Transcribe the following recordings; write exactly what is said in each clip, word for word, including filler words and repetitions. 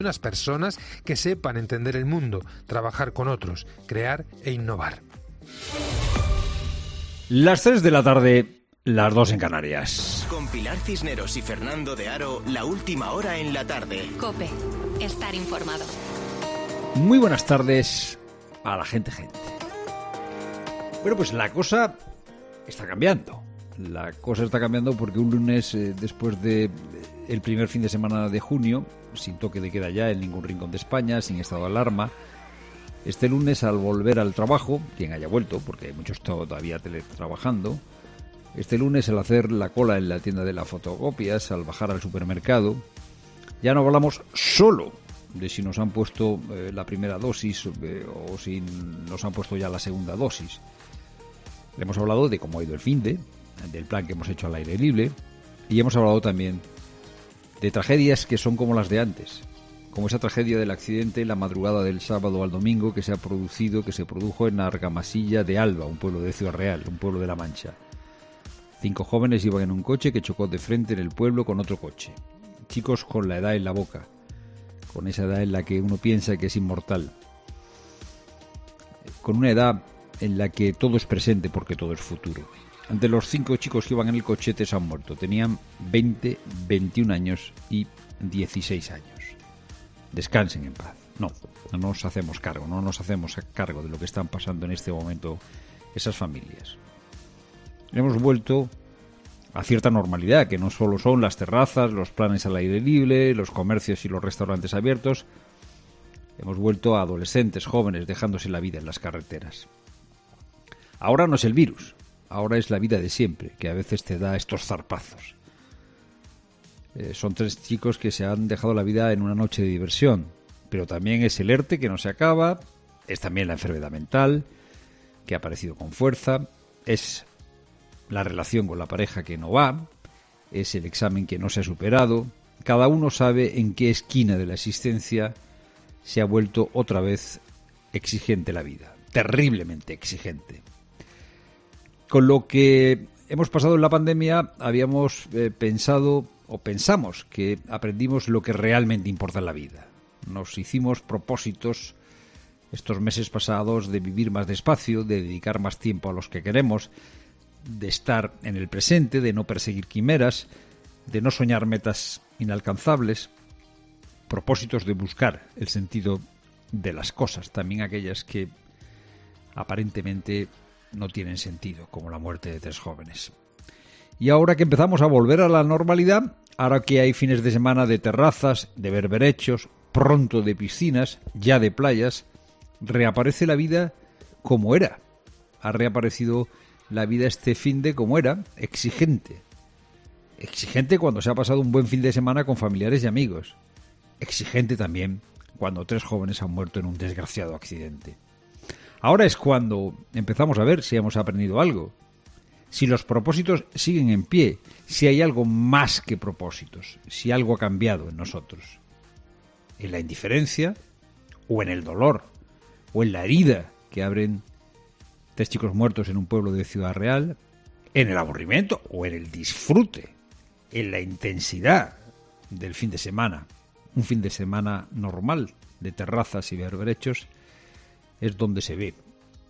unas personas que sepan entender el mundo, trabajar con otros, crear e innovar. Las tres de la tarde, las dos en Canarias. Con Pilar Cisneros y Fernando de Aro, la última hora en la tarde. COPE, estar informado. Muy buenas tardes a la gente, gente. Bueno, pues la cosa está cambiando. La cosa está cambiando porque un lunes, eh, después de eh, el primer fin de semana de junio, sin toque de queda ya en ningún rincón de España, sin estado de alarma, este lunes, al volver al trabajo, quien haya vuelto, porque hay muchos todavía teletrabajando, este lunes al hacer la cola en la tienda de las fotocopias, al bajar al supermercado, ya no hablamos solo de si nos han puesto eh, la primera dosis eh, o si nos han puesto ya la segunda dosis. Hemos hablado de cómo ha ido el finde, del plan que hemos hecho al aire libre, y hemos hablado también de tragedias que son como las de antes, como esa tragedia del accidente en la madrugada del sábado al domingo que se ha producido, que se produjo en Argamasilla de Alba, un pueblo de Ciudad Real, un pueblo de La Mancha. Cinco jóvenes iban en un coche que chocó de frente en el pueblo con otro coche. Chicos con la edad en la boca, con esa edad en la que uno piensa que es inmortal, con una edad en la que todo es presente porque todo es futuro. De los cinco chicos que iban en el coche, tres han muerto. Tenían veinte, veintiún años y dieciséis años. Descansen en paz. No, no nos hacemos cargo, no nos hacemos cargo de lo que están pasando en este momento esas familias. Hemos vuelto a cierta normalidad, que no solo son las terrazas, los planes al aire libre, los comercios y los restaurantes abiertos. Hemos vuelto a adolescentes, jóvenes, dejándose la vida en las carreteras. Ahora no es el virus, ahora es la vida de siempre, que a veces te da estos zarpazos. Eh, son tres chicos que se han dejado la vida en una noche de diversión, pero también es el ERTE que no se acaba, es también la enfermedad mental, que ha aparecido con fuerza, es la relación con la pareja que no va, es el examen que no se ha superado. Cada uno sabe en qué esquina de la existencia se ha vuelto otra vez exigente la vida, terriblemente exigente. Con lo que hemos pasado en la pandemia, habíamos eh, pensado o pensamos que aprendimos lo que realmente importa en la vida. Nos hicimos propósitos estos meses pasados de vivir más despacio, de dedicar más tiempo a los que queremos, de estar en el presente, de no perseguir quimeras, de no soñar metas inalcanzables, propósitos de buscar el sentido de las cosas, también aquellas que aparentemente no tienen sentido, como la muerte de tres jóvenes. Y ahora que empezamos a volver a la normalidad, ahora que hay fines de semana de terrazas, de berberechos, pronto de piscinas, ya de playas, reaparece la vida como era. Ha reaparecido la vida este finde como era, exigente. Exigente cuando se ha pasado un buen fin de semana con familiares y amigos. Exigente también cuando tres jóvenes han muerto en un desgraciado accidente. Ahora es cuando empezamos a ver si hemos aprendido algo, si los propósitos siguen en pie, si hay algo más que propósitos, si algo ha cambiado en nosotros. En la indiferencia, o en el dolor, o en la herida que abren tres chicos muertos en un pueblo de Ciudad Real, en el aburrimiento o en el disfrute, en la intensidad del fin de semana. Un fin de semana normal de terrazas y berberechos es donde se ve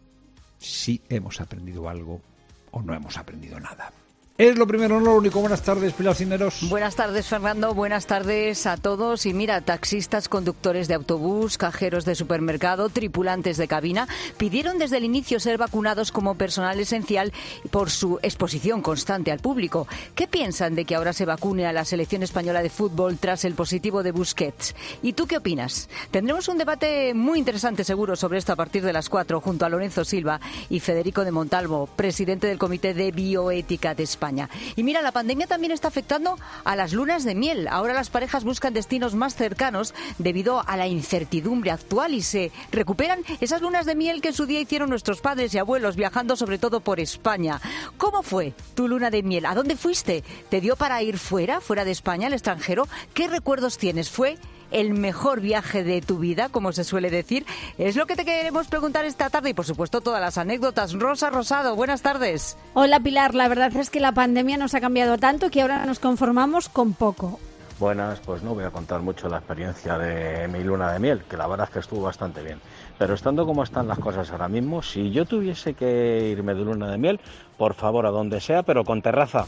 si hemos aprendido algo o no hemos aprendido nada. Es lo primero, no lo único. Buenas tardes, Pilar Cisneros. Buenas tardes, Fernando. Buenas tardes a todos. Y mira, taxistas, conductores de autobús, cajeros de supermercado, tripulantes de cabina, pidieron desde el inicio ser vacunados como personal esencial por su exposición constante al público. ¿Qué piensan de que ahora se vacune a la selección española de fútbol tras el positivo de Busquets? ¿Y tú qué opinas? Tendremos un debate muy interesante seguro sobre esto a partir de las cuatro junto a Lorenzo Silva y Federico de Montalvo, presidente del Comité de Bioética de España. Y mira, la pandemia también está afectando a las lunas de miel. Ahora las parejas buscan destinos más cercanos debido a la incertidumbre actual y se recuperan esas lunas de miel que en su día hicieron nuestros padres y abuelos viajando sobre todo por España. ¿Cómo fue tu luna de miel? ¿A dónde fuiste? ¿Te dio para ir fuera, fuera de España, al extranjero? ¿Qué recuerdos tienes? ¿Fue el mejor viaje de tu vida, como se suele decir? Es lo que te queremos preguntar esta tarde y, por supuesto, todas las anécdotas. Rosa Rosado, buenas tardes. Hola, Pilar. La verdad es que la pandemia nos ha cambiado tanto que ahora nos conformamos con poco. Buenas, pues no voy a contar mucho la experiencia de mi luna de miel, que la verdad es que estuvo bastante bien. Pero estando como están las cosas ahora mismo, si yo tuviese que irme de luna de miel, por favor, a donde sea, pero con terraza.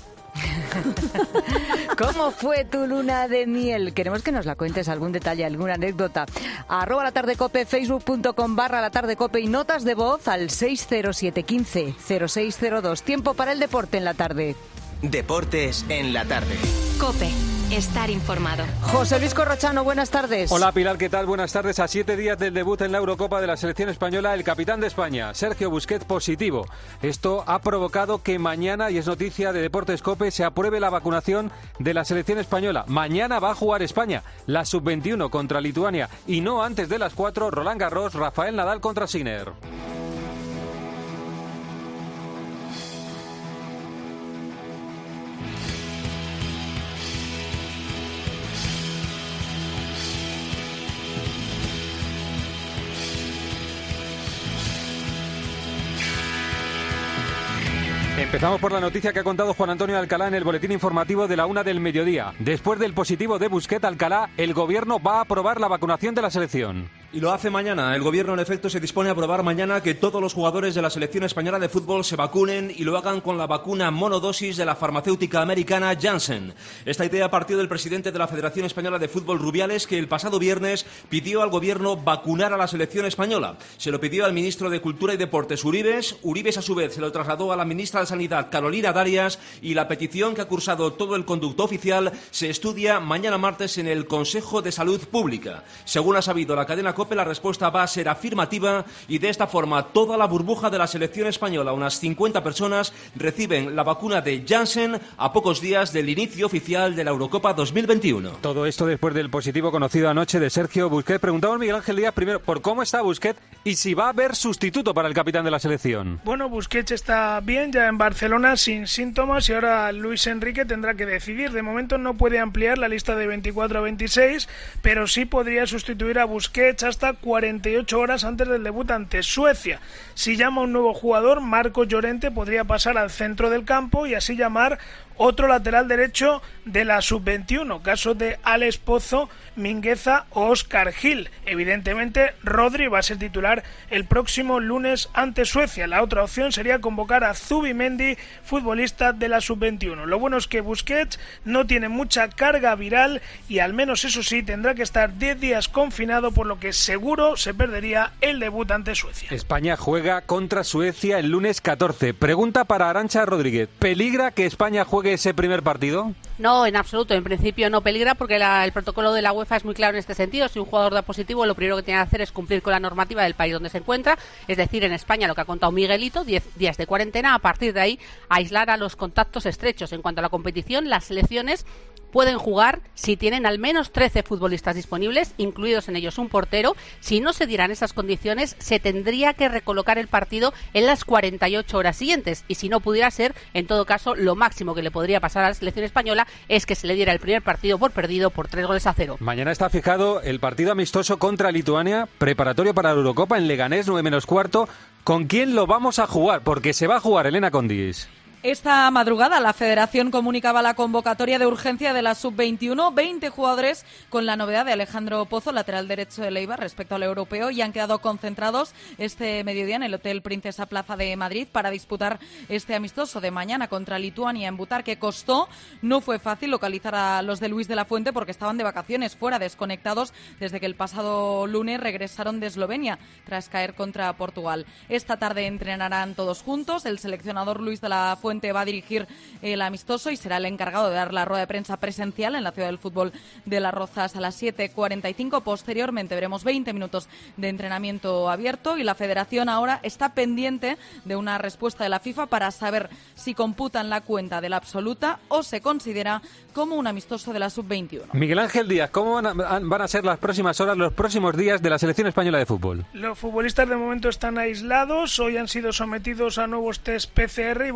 ¿Cómo fue tu luna de miel? Queremos que nos la cuentes, algún detalle, alguna anécdota. Arroba la tarde cope, facebook.com barra la tarde cope y notas de voz al seis cero siete uno cinco cero seis cero dos. Tiempo para el deporte en la tarde. Deportes en la tarde. COPE. Estar informado. José Luis Corrochano, buenas tardes. Hola Pilar, ¿qué tal? Buenas tardes. A siete días del debut en la Eurocopa de la selección española, el capitán de España, Sergio Busquets, positivo. Esto ha provocado que mañana, y es noticia de Deportes COPE, se apruebe la vacunación de la selección española. Mañana va a jugar España, la sub veintiuno contra Lituania, y no antes de las cuatro, Roland Garros, Rafael Nadal contra Sinner. Empezamos por la noticia que ha contado Juan Antonio Alcalá en el boletín informativo de la una del mediodía. Después del positivo de Busquets, Alcalá, el gobierno va a aprobar la vacunación de la selección. Y lo hace mañana. El gobierno, en efecto, se dispone a aprobar mañana que todos los jugadores de la selección española de fútbol se vacunen y lo hagan con la vacuna monodosis de la farmacéutica americana Janssen. Esta idea partió del presidente de la Federación Española de Fútbol, Rubiales, que el pasado viernes pidió al gobierno vacunar a la selección española. Se lo pidió al ministro de Cultura y Deportes, Uribes. Uribes, a su vez, se lo trasladó a la ministra de Sanidad, Carolina Darias, y la petición que ha cursado todo el conducto oficial se estudia mañana martes en el Consejo de Salud Pública. Según ha sabido la cadena COPE, la respuesta va a ser afirmativa y de esta forma toda la burbuja de la selección española, unas cincuenta personas, reciben la vacuna de Janssen a pocos días del inicio oficial de la Eurocopa dos mil veintiuno. Todo esto después del positivo conocido anoche de Sergio Busquets. Preguntamos a Miguel Ángel Díaz primero por cómo está Busquets y si va a haber sustituto para el capitán de la selección. Bueno, Busquets está bien, ya en Barcelona sin síntomas, y ahora Luis Enrique tendrá que decidir. De momento no puede ampliar la lista de veinticuatro a veintiséis, pero sí podría sustituir a Busquets hasta cuarenta y ocho horas antes del debut ante Suecia. Si llama un nuevo jugador, Marco Llorente podría pasar al centro del campo y así llamar otro lateral derecho de la sub veintiuno, caso de Alex Pozo, Mingueza o Óscar Gil. Evidentemente, Rodri va a ser titular el próximo lunes ante Suecia. La otra opción sería convocar a Zubimendi, futbolista de la sub veintiuno. Lo bueno es que Busquets no tiene mucha carga viral y al menos eso sí tendrá que estar diez días confinado, por lo que seguro se perdería el debut ante Suecia. España juega contra Suecia el lunes catorce. Pregunta para Arantxa Rodríguez. ¿Peligra que España juegue ese primer partido? No, en absoluto. En principio no peligra porque la, el protocolo de la UEFA es muy claro en este sentido. Si un jugador da positivo, lo primero que tiene que hacer es cumplir con la normativa del país donde se encuentra. Es decir, en España, lo que ha contado Miguelito, diez días de cuarentena. A partir de ahí, aislar a los contactos estrechos. En cuanto a la competición, las selecciones pueden jugar si tienen al menos trece futbolistas disponibles, incluidos en ellos un portero. Si no se dieran esas condiciones, se tendría que recolocar el partido en las cuarenta y ocho horas siguientes. Y si no pudiera ser, en todo caso, lo máximo que le podría pasar a la selección española es que se le diera el primer partido por perdido por tres goles a cero. Mañana está fijado el partido amistoso contra Lituania, preparatorio para la Eurocopa en Leganés, nueve menos cuarto. ¿Con quién lo vamos a jugar? Porque se va a jugar, Elena Condis. Esta madrugada la Federación comunicaba la convocatoria de urgencia de la sub veintiuno, veinte jugadores con la novedad de Alejandro Pozo, lateral derecho de Eibar respecto al europeo, y han quedado concentrados este mediodía en el Hotel Princesa Plaza de Madrid para disputar este amistoso de mañana contra Lituania en Butarque. Costó, no fue fácil localizar a los de Luis de la Fuente porque estaban de vacaciones fuera, desconectados desde que el pasado lunes regresaron de Eslovenia tras caer contra Portugal. Esta tarde entrenarán todos juntos. El seleccionador Luis de la Fuente va a dirigir el amistoso y será el encargado de dar la rueda de prensa presencial en la Ciudad del Fútbol de Las Rozas a las siete cuarenta y cinco. Posteriormente veremos veinte minutos de entrenamiento abierto y la Federación ahora está pendiente de una respuesta de la FIFA para saber si computan la cuenta de la absoluta o se considera como un amistoso de la sub veintiuno. Miguel Ángel Díaz, ¿cómo van a, van a ser las próximas horas, los próximos días de la selección española de fútbol? Los futbolistas de momento están aislados, hoy han sido sometidos a nuevos test P C R y van a realizar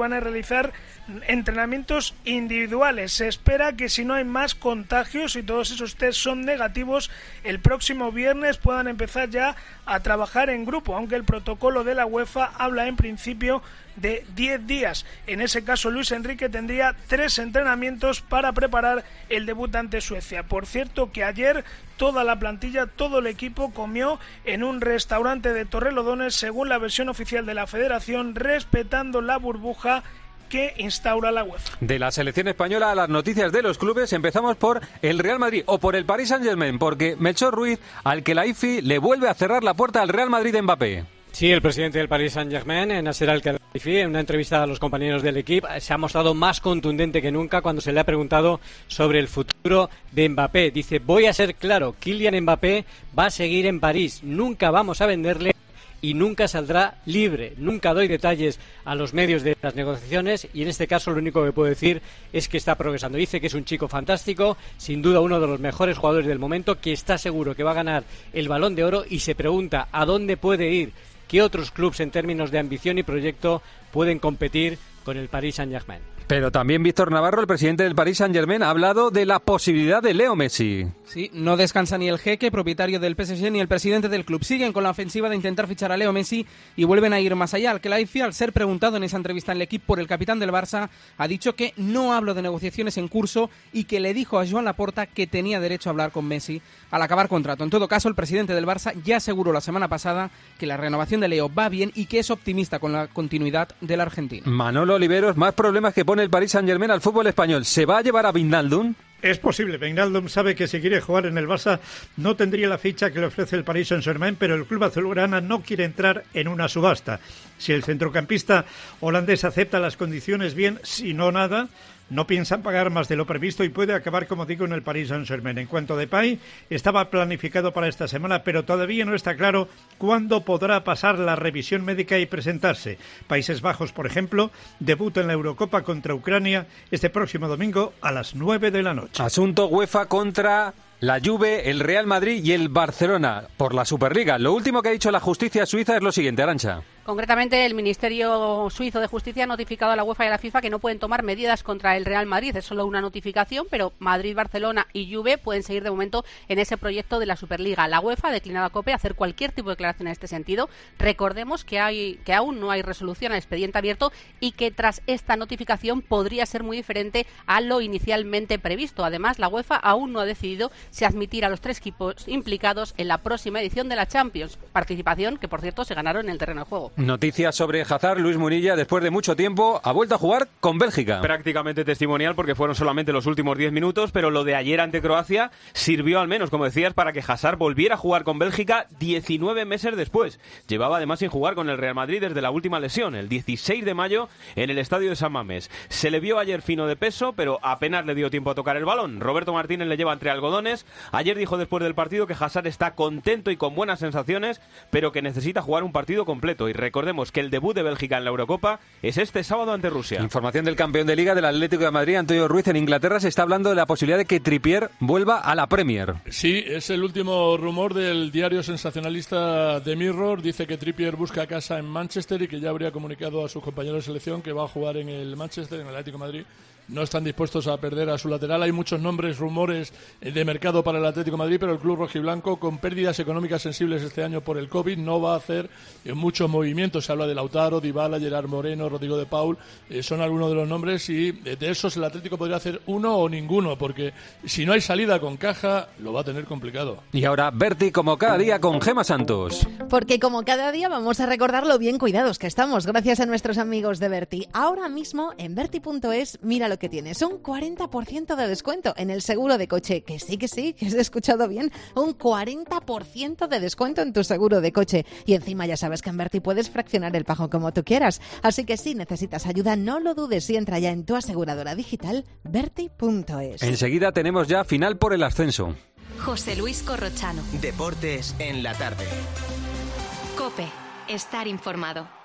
realizar entrenamientos individuales. Se espera que si no hay más contagios y todos esos test son negativos, el próximo viernes puedan empezar ya a trabajar en grupo, aunque el protocolo de la UEFA habla en principio de diez días. En ese caso, Luis Enrique tendría tres entrenamientos para preparar el debut ante Suecia. Por cierto, que ayer toda la plantilla, todo el equipo comió en un restaurante de Torrelodones, según la versión oficial de la Federación, respetando la burbuja que instaura la UEFA. De la selección española a las noticias de los clubes, empezamos por el Real Madrid o por el Paris Saint-Germain, porque Melchor Ruiz, al que la I F I le vuelve a cerrar la puerta al Real Madrid de Mbappé. Sí, el presidente del Paris Saint-Germain, Nasser Al-Khelaifi, en una entrevista a los compañeros del equipo, se ha mostrado más contundente que nunca cuando se le ha preguntado sobre el futuro de Mbappé. Dice: voy a ser claro, Kylian Mbappé va a seguir en París, nunca vamos a venderle y nunca saldrá libre. Nunca doy detalles a los medios de las negociaciones y en este caso lo único que puedo decir es que está progresando. Dice que es un chico fantástico, sin duda uno de los mejores jugadores del momento, que está seguro que va a ganar el Balón de Oro y se pregunta a dónde puede ir, qué otros clubes en términos de ambición y proyecto pueden competir con el Paris Saint-Germain. Pero también Víctor Navarro, el presidente del Paris Saint-Germain, ha hablado de la posibilidad de Leo Messi. Sí, no descansa ni el jeque, propietario del P S G, ni el presidente del club. Siguen con la ofensiva de intentar fichar a Leo Messi y vuelven a ir más allá. Al-Khelaifi, al ser preguntado en esa entrevista en el equipo por el capitán del Barça, ha dicho que no hablo de negociaciones en curso y que le dijo a Joan Laporta que tenía derecho a hablar con Messi al acabar contrato. En todo caso, el presidente del Barça ya aseguró la semana pasada que la renovación de Leo va bien y que es optimista con la continuidad del argentino. Manolo Oliveros, más problemas que pone el Paris Saint-Germain al fútbol español. ¿Se va a llevar a Wijnaldum? Es posible. Wijnaldum sabe que si quiere jugar en el Barça no tendría la ficha que le ofrece el Paris Saint-Germain, pero el club azulgrana no quiere entrar en una subasta. Si el centrocampista holandés acepta las condiciones, bien; si no, nada. No piensan pagar más de lo previsto y puede acabar, como digo, en el Paris Saint-Germain. En cuanto a Depay, estaba planificado para esta semana, pero todavía no está claro cuándo podrá pasar la revisión médica y presentarse. Países Bajos, por ejemplo, debuta en la Eurocopa contra Ucrania este próximo domingo a las nueve de la noche. Asunto UEFA contra la Juve, el Real Madrid y el Barcelona por la Superliga. Lo último que ha dicho la justicia suiza es lo siguiente, Arantxa. Concretamente, el Ministerio Suizo de Justicia ha notificado a la UEFA y a la FIFA que no pueden tomar medidas contra el Real Madrid. Es solo una notificación, pero Madrid, Barcelona y Juve pueden seguir de momento en ese proyecto de la Superliga. La UEFA ha declinado a COPE hacer cualquier tipo de declaración en este sentido. Recordemos que, hay, que aún no hay resolución al expediente abierto y que tras esta notificación podría ser muy diferente a lo inicialmente previsto. Además, la UEFA aún no ha decidido si admitir a los tres equipos implicados en la próxima edición de la Champions. Participación que, por cierto, se ganaron en el terreno de juego. Noticias sobre Hazard. Luis Munilla, después de mucho tiempo, ha vuelto a jugar con Bélgica. Prácticamente testimonial porque fueron solamente los últimos diez minutos, pero lo de ayer ante Croacia sirvió al menos, como decías, para que Hazard volviera a jugar con Bélgica diecinueve meses después. Llevaba además sin jugar con el Real Madrid desde la última lesión, el dieciséis de mayo, en el estadio de San Mamés. Se le vio ayer fino de peso, pero apenas le dio tiempo a tocar el balón. Roberto Martínez le lleva entre algodones. Ayer dijo después del partido que Hazard está contento y con buenas sensaciones, pero que necesita jugar un partido completo. Y recordemos que el debut de Bélgica en la Eurocopa es este sábado ante Rusia. Información del campeón de Liga del Atlético de Madrid, Antonio Ruiz. En Inglaterra se está hablando de la posibilidad de que Trippier vuelva a la Premier. Sí, es el último rumor del diario sensacionalista The Mirror. Dice que Trippier busca casa en Manchester y que ya habría comunicado a sus compañeros de selección que va a jugar en el Manchester, en el Atlético de Madrid. No están dispuestos a perder a su lateral. Hay muchos nombres, rumores de mercado para el Atlético de Madrid, pero el club rojiblanco, con pérdidas económicas sensibles este año por el COVID, no va a hacer eh, muchos movimientos. Se habla de Lautaro, Dybala, Gerard Moreno, Rodrigo de Paul, eh, son algunos de los nombres y eh, de esos el Atlético podría hacer uno o ninguno, porque si no hay salida con caja, lo va a tener complicado. Y ahora Berti, como cada día, con Gema Santos. Porque como cada día vamos a recordar lo bien cuidados que estamos, gracias a nuestros amigos de Berti. Ahora mismo en Berti punto es, mira lo que tienes, un cuarenta por ciento de descuento en el seguro de coche, que sí, que sí, que has escuchado bien, un cuarenta por ciento de descuento en tu seguro de coche. Y encima ya sabes que en Berti puedes fraccionar el pago como tú quieras, así que si necesitas ayuda, no lo dudes y entra ya en tu aseguradora digital Berti punto es. Enseguida tenemos ya final por el ascenso. José Luis Corrochano. Deportes en la tarde. COPE. Estar informado.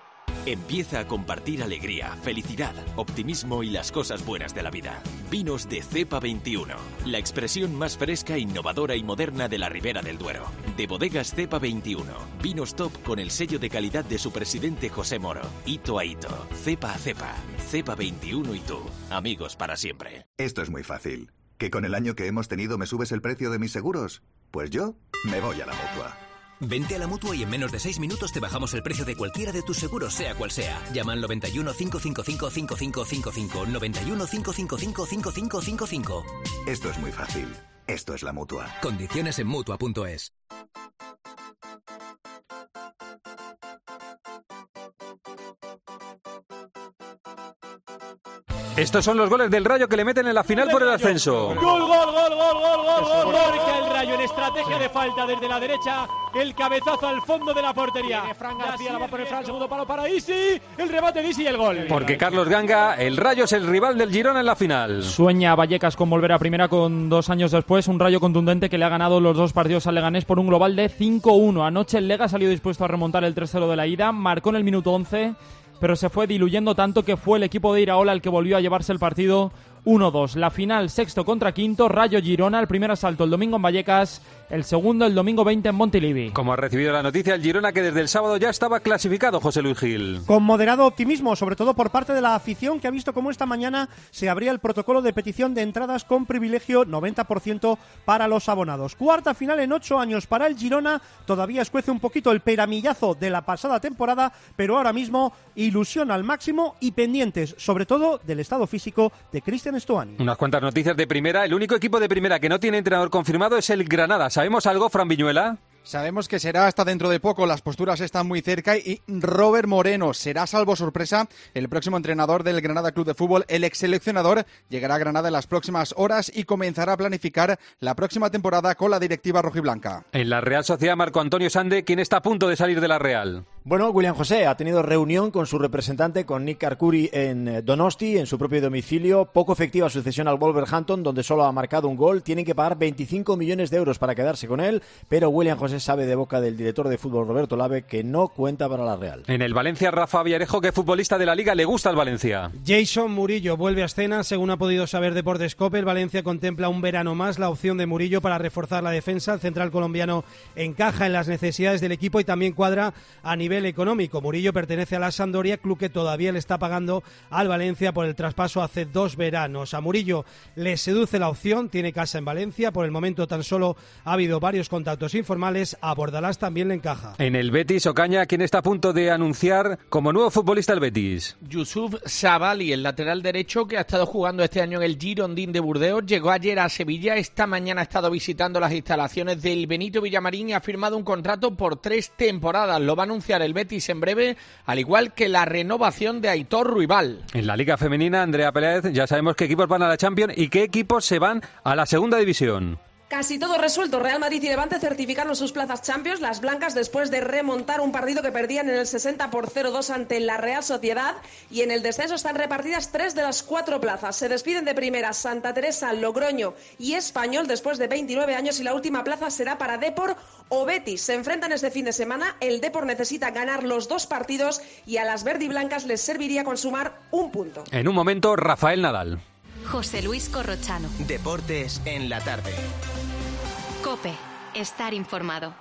Empieza a compartir alegría, felicidad, optimismo y las cosas buenas de la vida. Vinos de Cepa veintiuno, la expresión más fresca, innovadora y moderna de la Ribera del Duero. De Bodegas Cepa veintiuno, vinos top con el sello de calidad de su presidente José Moro. Hito a hito, cepa a cepa, Cepa veintiuno y tú, amigos para siempre. Esto es muy fácil. ¿Que con el año que hemos tenido me subes el precio de mis seguros? Pues yo me voy a la Mutua. Vente a la Mutua y en menos de seis minutos te bajamos el precio de cualquiera de tus seguros, sea cual sea. Llama al noventa y uno, cinco cinco cinco, cinco cinco cinco cinco, noventa y uno, cinco cinco cinco, cinco cinco cinco cinco. Esto es muy fácil. Esto es la Mutua. Condiciones en Mutua punto es. Estos son los goles del Rayo que le meten en la final por el ascenso. Gol, gol, gol, gol, gol, gol, gol. Marca el Rayo en estrategia de falta desde la derecha. El cabezazo al fondo de la portería. Fran García la va a poner Fran, segundo palo para Isi. El remate de Isi y el gol. Porque Carlos Ganga, el Rayo es el rival del Girona en la final. Sueña Vallecas con volver a primera con dos años después. Un Rayo contundente que le ha ganado los dos partidos al Leganés por un global de cinco uno. Anoche el Lega salió dispuesto a remontar el tres cero de la ida. Marcó en el minuto once. Pero se fue diluyendo tanto que fue el equipo de Iraola el que volvió a llevarse el partido uno dos. La final, sexto contra quinto, Rayo Girona, el primer asalto el domingo en Vallecas, el segundo el domingo veinte en Montilivi. Como ha recibido la noticia el Girona que desde el sábado ya estaba clasificado, José Luis Gil. Con moderado optimismo, sobre todo por parte de la afición que ha visto cómo esta mañana se abría el protocolo de petición de entradas con privilegio noventa por ciento para los abonados. Cuarta final en ocho años para el Girona, todavía escuece un poquito el peramillazo de la pasada temporada, pero ahora mismo ilusión al máximo y pendientes, sobre todo del estado físico de Cristian Stuani. Unas cuantas noticias de primera. El único equipo de primera que no tiene entrenador confirmado es el Granada. ¿Sabemos algo, Fran Viñuela? Sabemos que será hasta dentro de poco, las posturas están muy cerca y Robert Moreno será, salvo sorpresa, el próximo entrenador del Granada Club de Fútbol. El ex seleccionador llegará a Granada en las próximas horas y comenzará a planificar la próxima temporada con la directiva rojiblanca. En la Real Sociedad, Marco Antonio Sande, quien está a punto de salir de la Real. Bueno, William José ha tenido reunión con su representante, con Nick Arcuri, en Donosti, en su propio domicilio. Poco efectiva su cesión al Wolverhampton, donde solo ha marcado un gol. Tienen que pagar veinticinco millones de euros para quedarse con él, pero William José sabe de boca del director de fútbol Roberto Lave que no cuenta para la Real. En el Valencia, Rafa Villarejo, ¿qué futbolista de la Liga le gusta al Valencia? Jason Murillo vuelve a escena, según ha podido saber Deportes Cope. El Valencia contempla un verano más la opción de Murillo para reforzar la defensa. El central colombiano encaja en las necesidades del equipo y también cuadra a nivel económico. Murillo pertenece a la Sampdoria, club que todavía le está pagando al Valencia por el traspaso hace dos veranos. A Murillo le seduce la opción, tiene casa en Valencia, por el momento tan solo ha habido varios contactos informales, a Bordalás también le encaja. En el Betis, Ocaña, ¿quién está a punto de anunciar como nuevo futbolista el Betis? Yusuf Sabali, el lateral derecho que ha estado jugando este año en el Girondín de Burdeos, llegó ayer a Sevilla, esta mañana ha estado visitando las instalaciones del Benito Villamarín y ha firmado un contrato por tres temporadas. Lo va a anunciar el Betis en breve, al igual que la renovación de Aitor Ruibal. En la Liga Femenina, Andrea Pérez, ya sabemos qué equipos van a la Champions y qué equipos se van a la Segunda División. Casi todo resuelto. Real Madrid y Levante certificaron sus plazas Champions. Las blancas, después de remontar un partido que perdían en el sesenta por cero dos ante la Real Sociedad. Y en el descenso están repartidas tres de las cuatro plazas. Se despiden de primera Santa Teresa, Logroño y Español después de veintinueve años. Y la última plaza será para Depor o Betis. Se enfrentan este fin de semana. El Depor necesita ganar los dos partidos y a las verdiblancas les serviría con sumar un punto. En un momento, Rafael Nadal. José Luis Corrochano. Deportes en la tarde. COPE. Estar informado.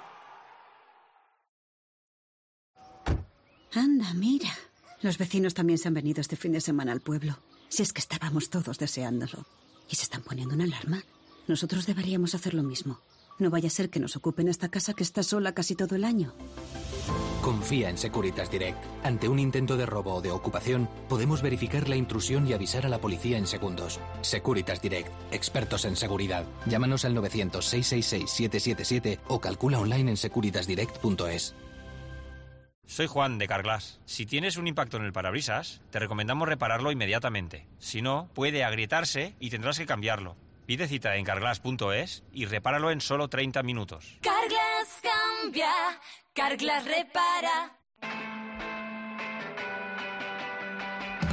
Anda, mira. Los vecinos también se han venido este fin de semana al pueblo. Si es que estábamos todos deseándolo. ¿Y se están poniendo una alarma? Nosotros deberíamos hacer lo mismo. No vaya a ser que nos ocupen esta casa que está sola casi todo el año. Confía en Securitas Direct. Ante un intento de robo o de ocupación, podemos verificar la intrusión y avisar a la policía en segundos. Securitas Direct. Expertos en seguridad. Llámanos al novecientos, seiscientos sesenta y seis, setecientos setenta y siete o calcula online en securitas direct punto es. Soy Juan de Carglass. Si tienes un impacto en el parabrisas, te recomendamos repararlo inmediatamente. Si no, puede agrietarse y tendrás que cambiarlo. Pide cita en carglass punto es y repáralo en solo treinta minutos. Carglass cambia, Carglass repara.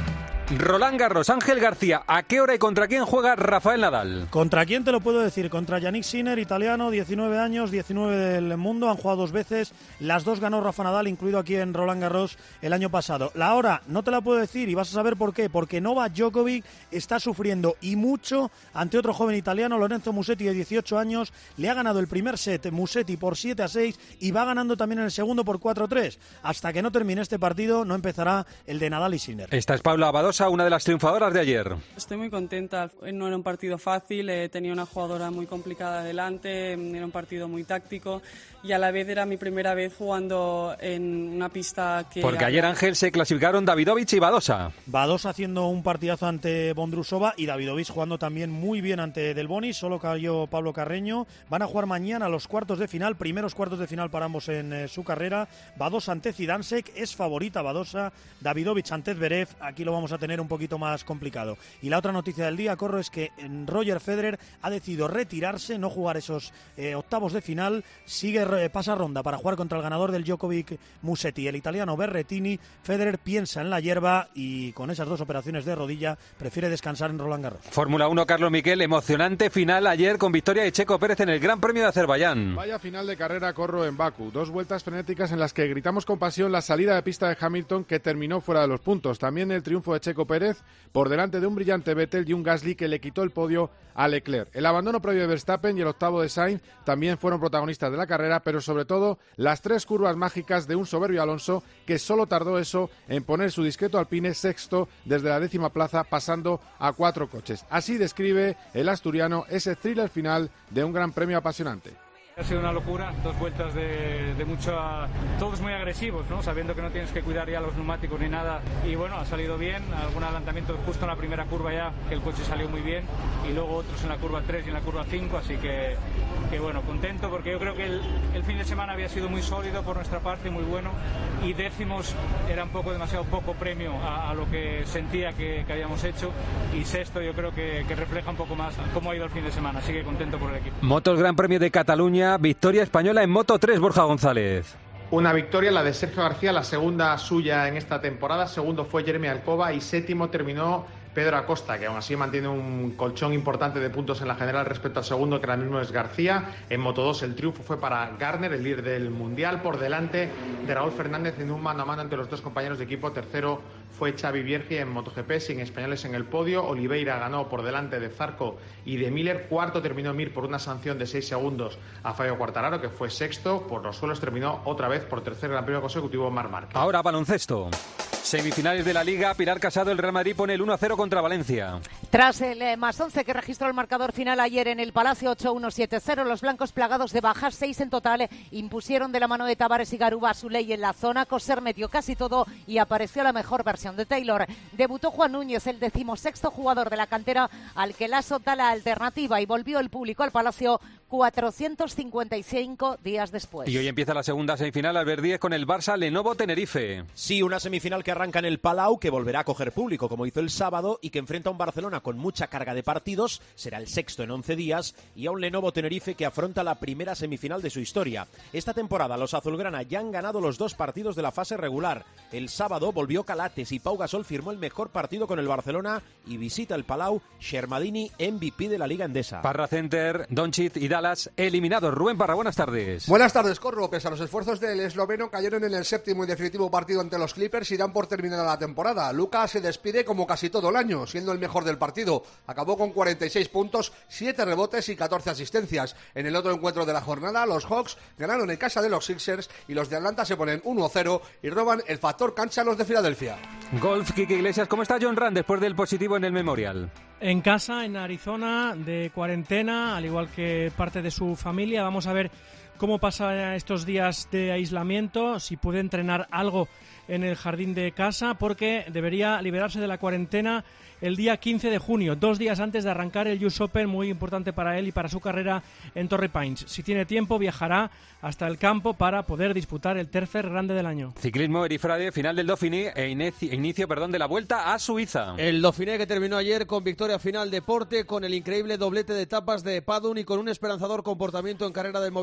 Roland Garros, Ángel García, ¿a qué hora y contra quién juega Rafael Nadal? ¿Contra quién te lo puedo decir? Contra Yannick Sinner, italiano, diecinueve años, diecinueve del mundo, han jugado dos veces, las dos ganó Rafa Nadal, incluido aquí en Roland Garros el año pasado. La hora no te la puedo decir y vas a saber por qué, porque Novak Djokovic está sufriendo y mucho ante otro joven italiano, Lorenzo Musetti, de dieciocho años, le ha ganado el primer set Musetti por siete a seis y va ganando también en el segundo por cuatro a tres. Hasta que no termine este partido no empezará el de Nadal y Sinner. Esta es Paula Badosa, una de las triunfadoras de ayer. Estoy muy contenta, no era un partido fácil, eh, tenía una jugadora muy complicada delante, era un partido muy táctico y a la vez era mi primera vez jugando en una pista que... Porque era... ayer, Ángel, se clasificaron Davidovich y Badosa. Badosa haciendo un partidazo ante Bondrusova y Davidovich jugando también muy bien ante Del Boni, solo cayó Pablo Carreño. Van a jugar mañana los cuartos de final, primeros cuartos de final para ambos en eh, su carrera. Badosa ante Zidansek, es favorita Badosa, Davidovich ante Zverev, aquí lo vamos a tener un poquito más complicado. Y la otra noticia del día, Corro, es que Roger Federer ha decidido retirarse, no jugar esos eh, octavos de final, sigue eh, pasa ronda para jugar contra el ganador del Djokovic Musetti, el italiano Berrettini. Federer piensa en la hierba y con esas dos operaciones de rodilla prefiere descansar en Roland Garros. Fórmula uno, Carlos Miquel, emocionante final ayer con victoria de Checo Pérez en el Gran Premio de Azerbaiyán. Vaya final de carrera, Corro, en Bakú, dos vueltas frenéticas en las que gritamos con pasión la salida de pista de Hamilton, que terminó fuera de los puntos, también el triunfo de Checo Pérez por delante de un brillante Vettel y un Gasly que le quitó el podio a Leclerc. El abandono previo de Verstappen y el octavo de Sainz también fueron protagonistas de la carrera, pero sobre todo las tres curvas mágicas de un soberbio Alonso que solo tardó eso en poner su discreto Alpine sexto desde la décima plaza, pasando a cuatro coches. Así describe el asturiano ese thriller final de un gran premio apasionante. Ha sido una locura, dos vueltas de, de mucha... todos muy agresivos, ¿no? Sabiendo que no tienes que cuidar ya los neumáticos ni nada. Y bueno, ha salido bien, algún adelantamiento justo en la primera curva ya, que el coche salió muy bien, y luego otros en la curva tres y en la curva cinco, así que, que bueno, contento, porque yo creo que el, el fin de semana había sido muy sólido por nuestra parte, muy bueno, y décimos era un poco, demasiado poco premio a, a lo que sentía que, que habíamos hecho, y sexto yo creo que, que refleja un poco más cómo ha ido el fin de semana, así que contento por el equipo. Motos Gran Premio de Cataluña, victoria española en Moto tres, Borja González. Una victoria, la de Sergio García, la segunda suya en esta temporada. Segundo fue Jeremy Alcoba y séptimo terminó Pedro Acosta, que aún así mantiene un colchón importante de puntos en la general respecto al segundo, que ahora mismo es García. En Moto dos el triunfo fue para Garner, el líder del Mundial, por delante de Raúl Fernández en un mano a mano entre los dos compañeros de equipo. Tercero fue Xavi Viergi en MotoGP, sin españoles en el podio. Oliveira ganó por delante de Zarco y de Miller. Cuarto terminó Mir por una sanción de seis segundos a Fabio Quartararo, que fue sexto. Por los suelos terminó otra vez por tercer gran premio consecutivo Marc Márquez. Ahora baloncesto. Semifinales de la Liga, Pilar Casado, el Real Madrid pone el uno a cero contra Valencia. Tras el eh, más once que registró el marcador final ayer en el Palacio, ocho uno siete cero, los blancos plagados de bajas, seis en total, eh, impusieron de la mano de Tavares y Garuba a su ley en la zona. Coser metió casi todo y apareció la mejor versión de Taylor. Debutó Juan Núñez, el decimosexto jugador de la cantera, al que Lasso da la alternativa, y volvió el público al Palacio cuatrocientos cincuenta y cinco días después. Y hoy empieza la segunda semifinal, Albert Díez, con el Barça Lenovo Tenerife. Sí, una semifinal que arranca en el Palau, que volverá a coger público como hizo el sábado, y que enfrenta a un Barcelona con mucha carga de partidos, será el sexto en once días, y a un Lenovo Tenerife que afronta la primera semifinal de su historia. Esta temporada los azulgrana ya han ganado los dos partidos de la fase regular. El sábado volvió Calates y Pau Gasol firmó el mejor partido con el Barcelona y visita el Palau Shermadini, M V P de la Liga Endesa. Parra Center, Doncic y Dallas eliminados. Rubén Parra, buenas tardes. Buenas tardes, Corro. Pese a los esfuerzos del esloveno, cayeron en el séptimo y definitivo partido ante los Clippers y dan por terminada la temporada. Lucas se despide como casi todo el año, siendo el mejor del partido. Acabó con cuarenta y seis puntos, siete rebotes y catorce asistencias. En el otro encuentro de la jornada, los Hawks ganaron en casa de los Sixers y los de Atlanta se ponen uno a cero y roban el factor cancha a los de Filadelfia. Golf, Kike Iglesias, ¿cómo está John Ram después del positivo en el Memorial? En casa, en Arizona, de cuarentena, al igual que parte de su familia. Vamos a ver cómo pasa estos días de aislamiento, si puede entrenar algo en el jardín de casa, porque debería liberarse de la cuarentena el día quince de junio, dos días antes de arrancar el U S Open, muy importante para él y para su carrera en Torrey Pines. Si tiene tiempo, viajará hasta el campo para poder disputar el tercer grande del año. Ciclismo, Erifrade, final del Dauphiné e inicio, inicio perdón, de la Vuelta a Suiza. El Dauphiné que terminó ayer con victoria final de Porte, con el increíble doblete de etapas de Padun y con un esperanzador comportamiento en carrera del Movistar de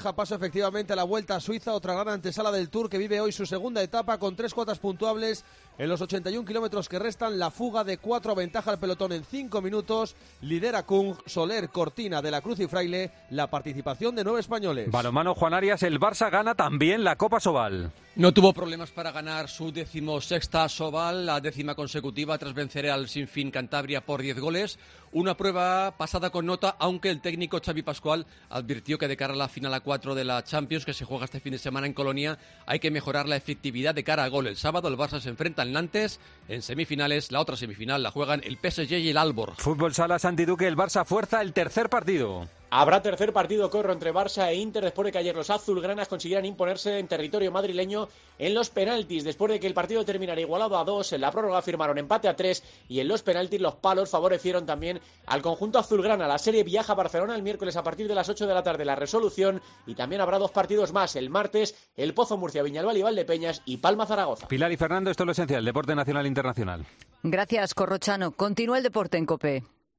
deja paso efectivamente a la Vuelta a Suiza, otra gran antesala del Tour que vive hoy su segunda etapa con tres cuotas puntuables en los ochenta y un kilómetros que restan. La fuga de cuatro ventaja al pelotón en cinco minutos. Lidera Kung, Soler, Cortina, De la Cruz y Fraile. La participación de nueve españoles. Balonmano, Juan Arias, el Barça gana también la Copa Sobal. No tuvo problemas para ganar su decimosexta Sobal, la décima consecutiva tras vencer al Sinfín Cantabria por diez goles. Una prueba pasada con nota, aunque el técnico Xavi Pascual advirtió que de cara a la final a cuatro de la Champions, que se juega este fin de semana en Colonia, hay que mejorar la efectividad de cara a gol. El sábado el Barça se enfrenta al Nantes en semifinales. La otra semifinal la juegan el P S G y el Aalborg. Fútbol Sala, Santi Duque, el Barça fuerza el tercer partido. Habrá tercer partido, Corro, entre Barça e Inter después de que ayer los azulgranas consiguieran imponerse en territorio madrileño en los penaltis. Después de que el partido terminara igualado a dos, en la prórroga firmaron empate a tres y en los penaltis los palos favorecieron también al conjunto azulgrana. La serie viaja a Barcelona el miércoles a partir de las ocho de la tarde, la resolución, y también habrá dos partidos más. El martes, el Pozo Murcia, Viñalbal y Valdepeñas y Palma Zaragoza. Pilar y Fernando, esto es lo esencial, deporte nacional e internacional. Gracias, Corrochano. Continúa el deporte en COPE.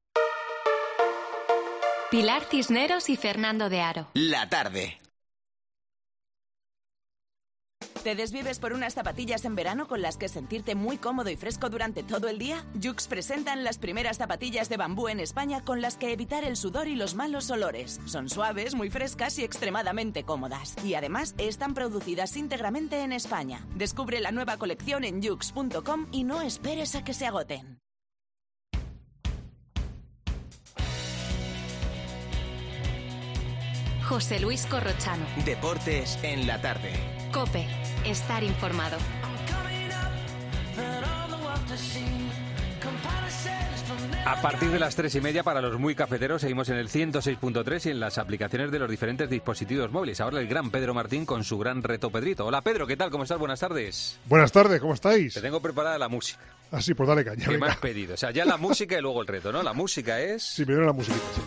Pilar Cisneros y Fernando de Aro. La tarde. ¿Te desvives por unas zapatillas en verano con las que sentirte muy cómodo y fresco durante todo el día? Yux presentan las primeras zapatillas de bambú en España con las que evitar el sudor y los malos olores. Son suaves, muy frescas y extremadamente cómodas. Y además están producidas íntegramente en España. Descubre la nueva colección en yux punto com y no esperes a que se agoten. José Luis Corrochano. Deportes en la tarde. COPE. Estar informado. A partir de las tres y media, para los muy cafeteros, seguimos en el ciento seis punto tres y en las aplicaciones de los diferentes dispositivos móviles. Ahora el gran Pedro Martín con su gran reto Pedrito. Hola Pedro, ¿qué tal? ¿Cómo estás? Buenas tardes. Buenas tardes, ¿cómo estáis? Te tengo preparada la música. Ah, sí, pues dale caña. ¿Qué me has pedido? O sea, ya la música y luego el reto, ¿no? La música es... Sí, primero la musiquita, sí.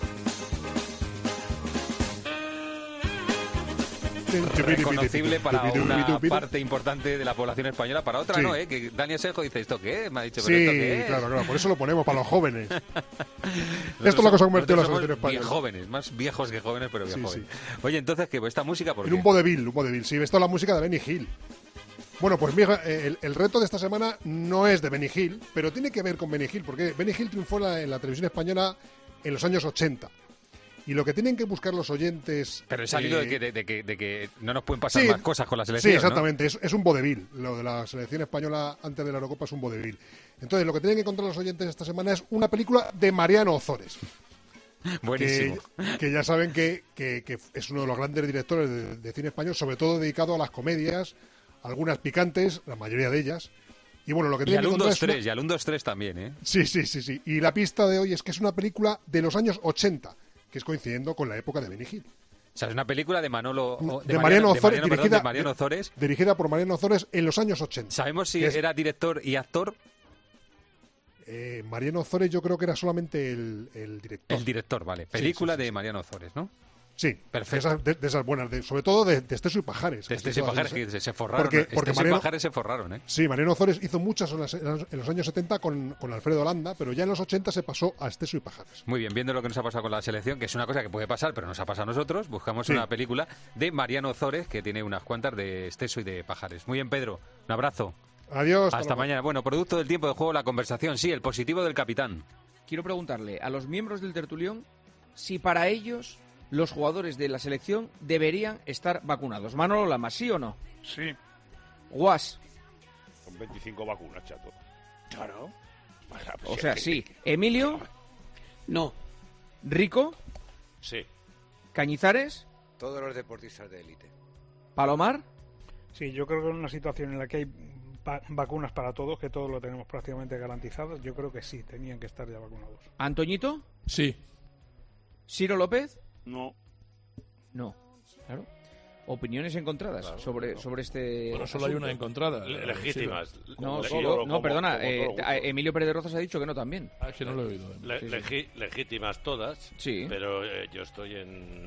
Reconocible para una parte importante de la población española, para otra sí. No, ¿eh? Que Dani Asenjo dice, ¿esto qué? Me ha dicho, ¿pero sí, esto qué es? Claro, claro, por eso lo ponemos, para los jóvenes. Esto es la cosa que convirtió en la selección española. Bien jóvenes, más viejos que jóvenes, pero bien sí, jóvenes. Sí. Oye, entonces, ¿qué? ¿Esta música por qué? En un vodevil, un vodevil, sí, esto es la música de Benny Hill. Bueno, pues mira, el, el reto de esta semana no es de Benny Hill, pero tiene que ver con Benny Hill, porque Benny Hill triunfó en la, en la televisión española en los años ochenta. Y lo que tienen que buscar los oyentes... Pero he salido eh, de, que, de, de, que, de que no nos pueden pasar sí, más cosas con la selección, sí, exactamente, ¿no? es, es un vodevil. Lo de la selección española antes de la Eurocopa es un vodevil. Entonces, lo que tienen que encontrar los oyentes esta semana es una película de Mariano Ozores. Buenísimo. Que, que ya saben que, que, que es uno de los grandes directores de, de cine español, sobre todo dedicado a las comedias, algunas picantes, la mayoría de ellas. Y bueno, lo que tienen que encontrar es una... y al uno dos tres también, ¿eh? Sí, sí, sí, sí. Y la pista de hoy es que es una película de los años ochenta, que es coincidiendo con la época de Benny Hill. O sea, es una película de Manolo... De, de Mariano Ozores, de Mariano, dirigida, perdón, de Mariano Ozores. Dirigida por Mariano Ozores en los años ochenta. ¿Sabemos si es... era director y actor? Eh, Mariano Ozores yo creo que era solamente el, el director. El director, vale. Película sí, sí, sí, de sí. Mariano Ozores, ¿no? Sí, perfecto. De esas, de, de esas buenas, de, sobre todo de, de Esteso y Pajares. De Esteso y Pajares, que se forraron. Porque, porque Esteso Mariano, y Pajares se forraron, ¿eh? Sí, Mariano Ozores hizo muchas en, las, en los años setenta con, con Alfredo Landa, pero ya en los ochenta se pasó a Esteso y Pajares. Muy bien, viendo lo que nos ha pasado con la selección, que es una cosa que puede pasar, pero nos ha pasado a nosotros, buscamos sí. una película de Mariano Ozores, que tiene unas cuantas de Esteso y de Pajares. Muy bien, Pedro, un abrazo. Adiós. Hasta, hasta mañana. Bueno, producto del tiempo de juego, la conversación. Sí, el positivo del capitán. Quiero preguntarle a los miembros del tertulión si para ellos los jugadores de la selección deberían estar vacunados. Manolo Lama, ¿sí o no? Sí. Guas. Son veinticinco vacunas, chato. Claro. O sea, sí. Emilio. No. Rico. Sí. Cañizares. Todos los deportistas de élite. Palomar. Sí, yo creo que en una situación en la que hay vacunas para todos, que todos lo tenemos prácticamente garantizado, yo creo que sí, tenían que estar ya vacunados. ¿Antoñito? Sí. ¿Ciro López? No. No, claro. Opiniones encontradas claro, sobre, no. sobre este Bueno, solo asunto. Hay una encontrada. Legítimas. No, solo, no perdona, como, como eh, Emilio Pérez de Rozas ha dicho que no también. Ah, es que no lo he oído. Le, sí, legi, sí. Legítimas todas, sí. pero eh, yo estoy en,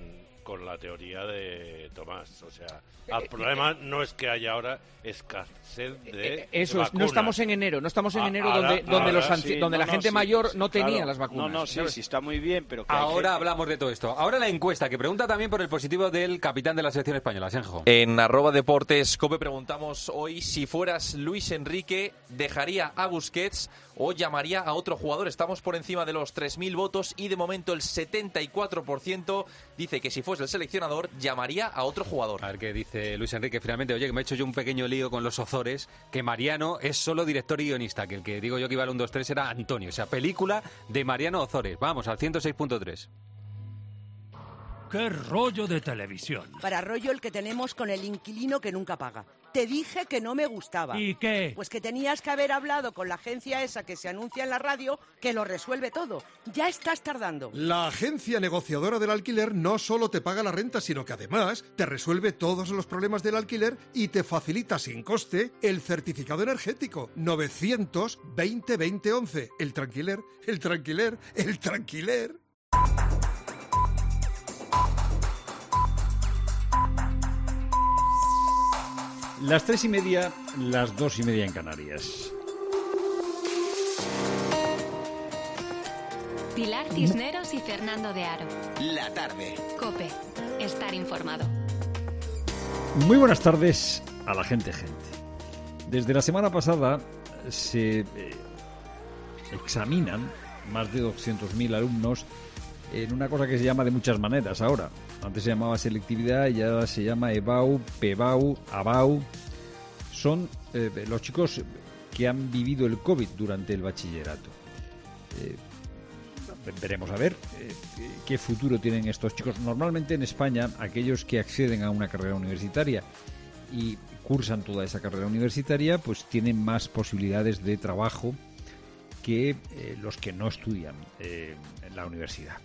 con la teoría de Tomás. O sea, el problema no es que haya ahora escasez de Eso es, vacunas. no estamos en enero, no estamos en A- enero ahora- donde, donde, ahora los anci- sí, donde no, la no, gente sí, mayor sí, no tenía claro. las vacunas. No, no, sí, ¿sabes? sí, está muy bien, pero... Que hay Ahora gente- hablamos de todo esto. Ahora la encuesta que pregunta también por el positivo del capitán de la selección española, Senjo. En arroba deportes Cope preguntamos hoy si fueras Luis Enrique, ¿dejaría a Busquets o llamaría a otro jugador? Estamos por encima de los tres mil votos y de momento el setenta y cuatro por ciento dice que si fuese el seleccionador llamaría a otro jugador. A ver qué dice Luis Enrique finalmente. Oye, que me he hecho yo un pequeño lío con los Ozores, que Mariano es solo director y guionista, que el que digo yo que iba al uno, dos, tres era Antonio. O sea, película de Mariano Ozores. Vamos, al ciento seis punto tres. ¡Qué rollo de televisión! Para rollo el que tenemos con el inquilino que nunca paga. Te dije que no me gustaba. ¿Y qué? Pues que tenías que haber hablado con la agencia esa que se anuncia en la radio, que lo resuelve todo. Ya estás tardando. La agencia negociadora del alquiler no solo te paga la renta, sino que además te resuelve todos los problemas del alquiler y te facilita sin coste el certificado energético. novecientos veinte veinte once. El tranquiler, el tranquiler, el tranquiler. Las tres y media, las dos y media en Canarias. Pilar Cisneros y Fernando de Aro. La tarde. COPE. Estar informado. Muy buenas tardes a la gente, gente. Desde la semana pasada se eh, examinan más de doscientos mil alumnos en una cosa que se llama de muchas maneras ahora. Antes se llamaba selectividad y ahora se llama EBAU, PEBAU, ABAU. Son eh, los chicos que han vivido el COVID durante el bachillerato. Eh, veremos a ver eh, qué futuro tienen estos chicos. Normalmente en España, aquellos que acceden a una carrera universitaria y cursan toda esa carrera universitaria, pues tienen más posibilidades de trabajo que eh, los que no estudian eh, en la universidad.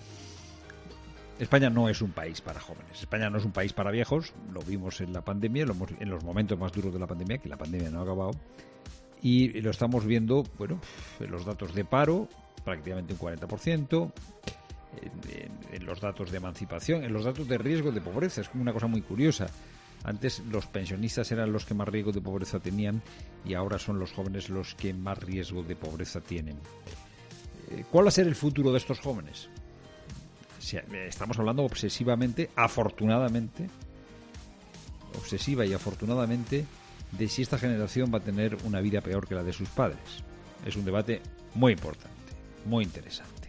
España no es un país para jóvenes, España no es un país para viejos, lo vimos en la pandemia, lo hemos, en los momentos más duros de la pandemia, que la pandemia no ha acabado, y lo estamos viendo, bueno, en los datos de paro, prácticamente un cuarenta por ciento, en, en, en los datos de emancipación, en los datos de riesgo de pobreza. Es como una cosa muy curiosa. Antes los pensionistas eran los que más riesgo de pobreza tenían y ahora son los jóvenes los que más riesgo de pobreza tienen. ¿Cuál va a ser el futuro de estos jóvenes? Estamos hablando obsesivamente, afortunadamente, obsesiva y afortunadamente, de si esta generación va a tener una vida peor que la de sus padres. Es un debate muy importante, muy interesante.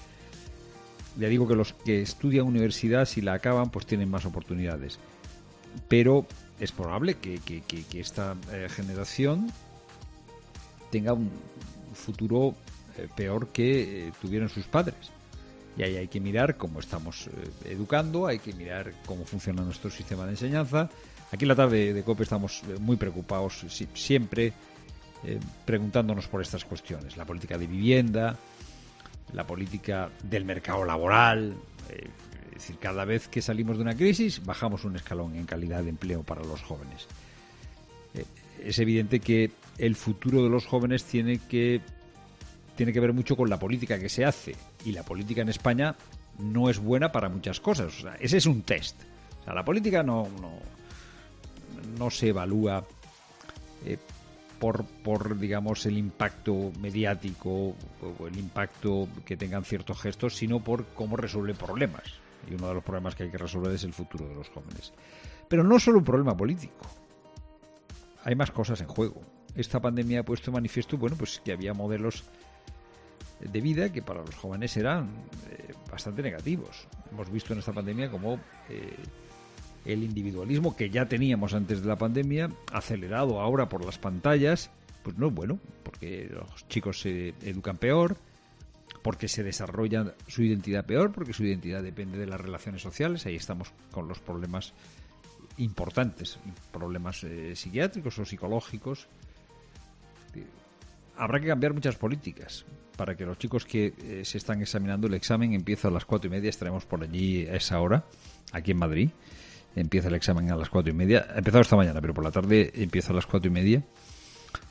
Ya digo que los que estudian universidad, si la acaban, pues tienen más oportunidades. Pero es probable que, que, que, que esta eh, generación tenga un futuro eh, peor que eh, tuvieron sus padres. Y ahí hay que mirar cómo estamos eh, educando, hay que mirar cómo funciona nuestro sistema de enseñanza. Aquí en la tarde de COPE estamos eh, muy preocupados, si, siempre eh, preguntándonos por estas cuestiones. La política de vivienda, la política del mercado laboral. Eh, es decir, cada vez que salimos de una crisis bajamos un escalón en calidad de empleo para los jóvenes. Eh, es evidente que el futuro de los jóvenes tiene que tiene que ver mucho con la política que se hace, y la política en España no es buena para muchas cosas. O sea, ese es un test. O sea, la política no no, no se evalúa eh, por, por, digamos, el impacto mediático o el impacto que tengan ciertos gestos, sino por cómo resuelve problemas. Y uno de los problemas que hay que resolver es el futuro de los jóvenes. Pero no solo un problema político. Hay más cosas en juego. Esta pandemia ha puesto de manifiesto, bueno, pues que había modelos de vida que para los jóvenes eran eh, bastante negativos. Hemos visto en esta pandemia como eh, el individualismo que ya teníamos antes de la pandemia, acelerado ahora por las pantallas, pues no es bueno, porque los chicos se educan peor, porque se desarrollan su identidad peor, porque su identidad depende de las relaciones sociales. Ahí estamos con los problemas importantes, problemas eh, psiquiátricos o psicológicos. Habrá que cambiar muchas políticas para que los chicos que eh, se están examinando, el examen empieza a las cuatro y media, estaremos por allí a esa hora, aquí en Madrid. Empieza el examen a las cuatro y media. Ha empezado esta mañana, pero por la tarde empieza a las cuatro y media.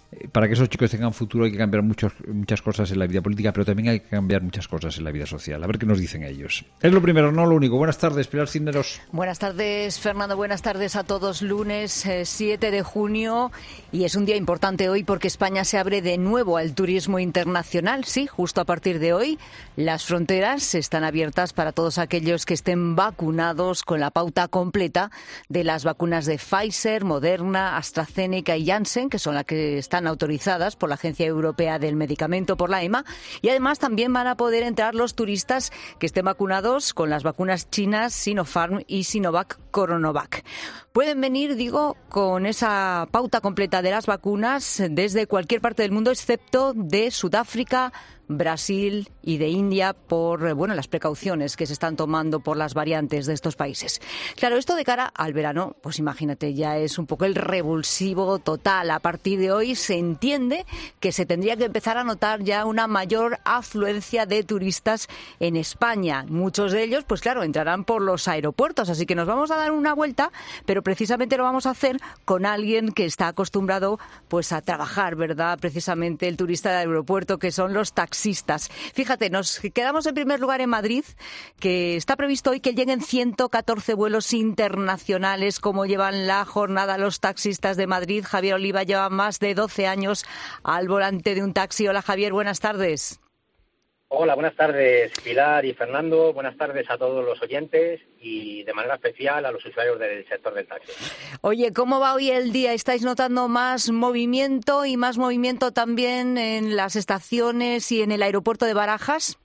para que esos chicos tengan futuro hay que cambiar muchos, muchas cosas en la vida política, pero también hay que cambiar muchas cosas en la vida social. A ver qué nos dicen ellos. Es lo primero, no lo único. Buenas tardes, Pilar Cisneros. Buenas tardes, Fernando. Buenas tardes a todos. Lunes eh, siete de junio y es un día importante hoy porque España se abre de nuevo al turismo internacional. Sí, justo a partir de hoy las fronteras están abiertas para todos aquellos que estén vacunados con la pauta completa de las vacunas de Pfizer, Moderna, AstraZeneca y Janssen, que son las que están autorizadas por la Agencia Europea del Medicamento, por la E M A, y además también van a poder entrar los turistas que estén vacunados con las vacunas chinas Sinopharm y Sinovac Coronavac. Pueden venir, digo, con esa pauta completa de las vacunas desde cualquier parte del mundo, excepto de Sudáfrica, Brasil y de India por bueno las precauciones que se están tomando por las variantes de estos países. Claro, esto de cara al verano, pues imagínate, ya es un poco el revulsivo total. A partir de hoy se entiende que se tendría que empezar a notar ya una mayor afluencia de turistas en España. Muchos de ellos, pues claro, entrarán por los aeropuertos, así que nos vamos a dar una vuelta, pero precisamente lo vamos a hacer con alguien que está acostumbrado pues a trabajar, ¿verdad? Precisamente el turista del aeropuerto, que son los taxistas. Fíjate, nos quedamos en primer lugar en Madrid, que está previsto hoy que lleguen ciento catorce vuelos internacionales. ¿Cómo llevan la jornada los taxistas de Madrid? Javier Oliva lleva más de doce años al volante de un taxi. Hola Javier, buenas tardes. Hola, buenas tardes Pilar y Fernando, buenas tardes a todos los oyentes y de manera especial a los usuarios del sector del taxi. Oye, ¿cómo va hoy el día? ¿Estáis notando más movimiento y más movimiento también en las estaciones y en el aeropuerto de Barajas?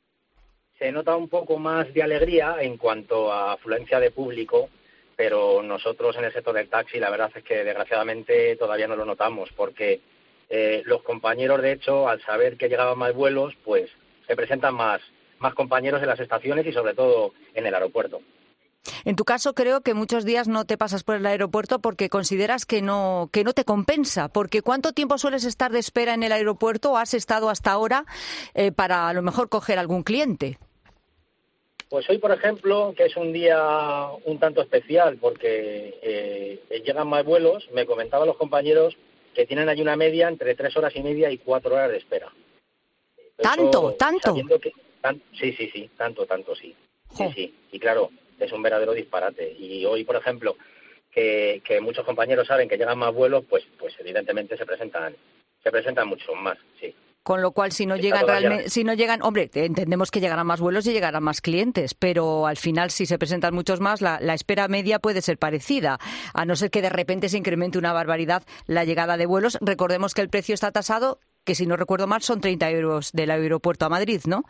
Se nota un poco más de alegría en cuanto a afluencia de público, pero nosotros en el sector del taxi la verdad es que desgraciadamente todavía no lo notamos porque eh, los compañeros, de hecho, al saber que llegaban más vuelos, pues se presentan más, más compañeros en las estaciones y sobre todo en el aeropuerto. En tu caso creo que muchos días no te pasas por el aeropuerto porque consideras que no, que no te compensa, porque ¿cuánto tiempo sueles estar de espera en el aeropuerto o has estado hasta ahora eh, para a lo mejor coger algún cliente? Pues hoy, por ejemplo, que es un día un tanto especial porque eh, llegan más vuelos, me comentaban los compañeros que tienen ahí una media entre tres horas y media y cuatro horas de espera. ¿Tanto? Eso, ¿Tanto? Que, tan, sí, sí, sí, tanto, tanto, sí. Sí, sí. Y claro, es un verdadero disparate. Y hoy, por ejemplo, que, que muchos compañeros saben que llegan más vuelos, pues pues evidentemente se presentan se presentan muchos más, sí. Con lo cual, si no Está llegan todavía... realmente, si no llegan, hombre, entendemos que llegarán más vuelos y llegarán más clientes, pero al final, si se presentan muchos más, la, la espera media puede ser parecida, a no ser que de repente se incremente una barbaridad la llegada de vuelos. Recordemos que el precio está tasado, que si no recuerdo mal, son treinta euros del aeropuerto a Madrid, ¿no?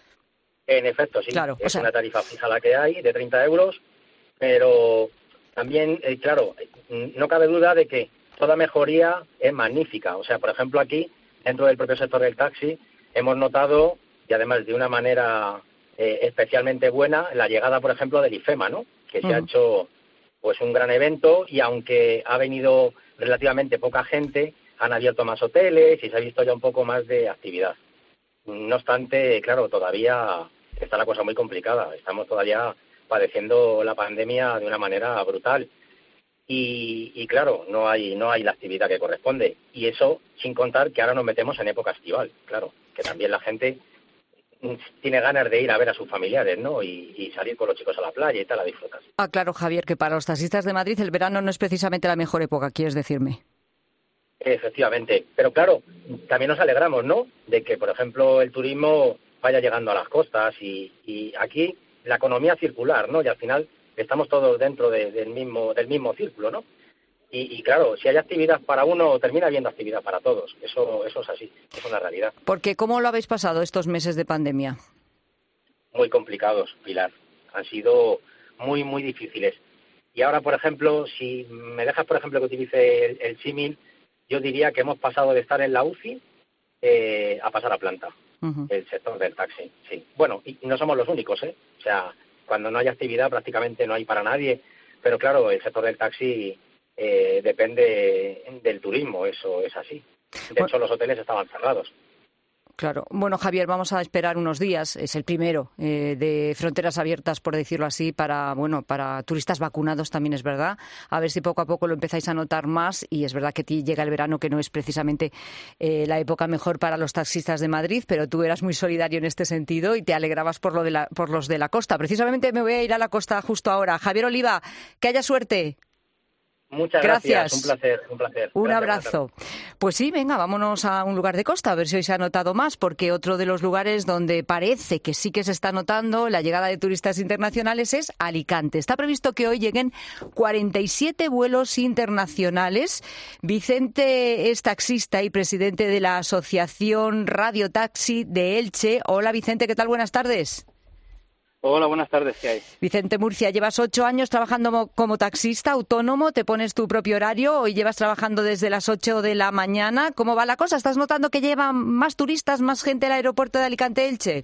En efecto, sí. Claro, es o sea... una tarifa fija la que hay, de treinta euros, pero también, eh, claro, no cabe duda de que toda mejoría es magnífica. O sea, por ejemplo, aquí, dentro del propio sector del taxi, hemos notado, y además de una manera eh, especialmente buena, la llegada, por ejemplo, del IFEMA, ¿no? Que se uh-huh. ha hecho pues un gran evento y aunque ha venido relativamente poca gente, han abierto más hoteles y se ha visto ya un poco más de actividad. No obstante, claro, todavía está la cosa muy complicada. Estamos todavía padeciendo la pandemia de una manera brutal. Y, y claro, no hay no hay la actividad que corresponde. Y eso sin contar que ahora nos metemos en época estival, claro, que también la gente tiene ganas de ir a ver a sus familiares, ¿no? Y, y salir con los chicos a la playa y tal, a disfrutar. Ah, claro, Javier, que para los taxistas de Madrid el verano no es precisamente la mejor época, ¿quieres decirme? Efectivamente, pero claro, también nos alegramos, ¿no?, de que, por ejemplo, el turismo vaya llegando a las costas y, y aquí la economía circular, ¿no?, y al final estamos todos dentro de, del mismo del mismo círculo, ¿no? Y, y claro, si hay actividad para uno, termina habiendo actividad para todos. Eso eso es así, es una realidad. Porque, ¿cómo lo habéis pasado estos meses de pandemia? Muy complicados, Pilar. Han sido muy, muy difíciles. Y ahora, por ejemplo, si me dejas, por ejemplo, que utilice el, el símil, yo diría que hemos pasado de estar en la U C I eh, a pasar a planta, uh-huh. el sector del taxi, sí. Bueno, y no somos los únicos, ¿eh? O sea, cuando no hay actividad prácticamente no hay para nadie, pero claro, el sector del taxi eh, depende del turismo, eso es así. De bueno, hecho, los hoteles estaban cerrados. Claro. Bueno, Javier, vamos a esperar unos días. Es el primero eh, de fronteras abiertas, por decirlo así, para bueno, para turistas vacunados también es verdad. A ver si poco a poco lo empezáis a notar más. Y es verdad que ti llega el verano, que no es precisamente eh, la época mejor para los taxistas de Madrid, pero tú eras muy solidario en este sentido y te alegrabas por lo de la, por los de la costa. Precisamente me voy a ir a la costa justo ahora. Javier Oliva, que haya suerte. Muchas gracias. gracias, un placer, un placer. Un gracias, abrazo. Pues sí, venga, vámonos a un lugar de costa, a ver si hoy se ha notado más, porque otro de los lugares donde parece que sí que se está notando la llegada de turistas internacionales es Alicante. Está previsto que hoy lleguen cuarenta y siete vuelos internacionales. Vicente es taxista y presidente de la Asociación Radio Taxi de Elche. Hola Vicente, ¿qué tal? Buenas tardes. Hola, buenas tardes, ¿qué hay? Vicente Murcia, llevas ocho años trabajando como taxista autónomo, te pones tu propio horario, hoy llevas trabajando desde las ocho de la mañana. ¿Cómo va la cosa? ¿Estás notando que llevan más turistas, más gente al aeropuerto de Alicante-Elche?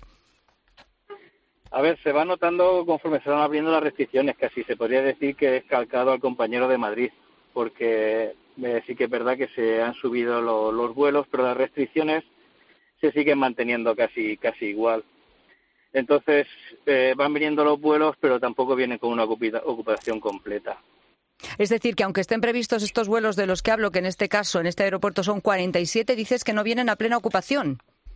A ver, se va notando conforme se van abriendo las restricciones, casi se podría decir que es calcado al compañero de Madrid, porque eh, sí que es verdad que se han subido lo, los vuelos, pero las restricciones se siguen manteniendo casi, casi igual. Entonces, eh, van viniendo los vuelos, pero tampoco vienen con una ocupación completa. Es decir, que aunque estén previstos estos vuelos de los que hablo, que en este caso, en este aeropuerto son cuarenta y siete, dices que no vienen a plena ocupación.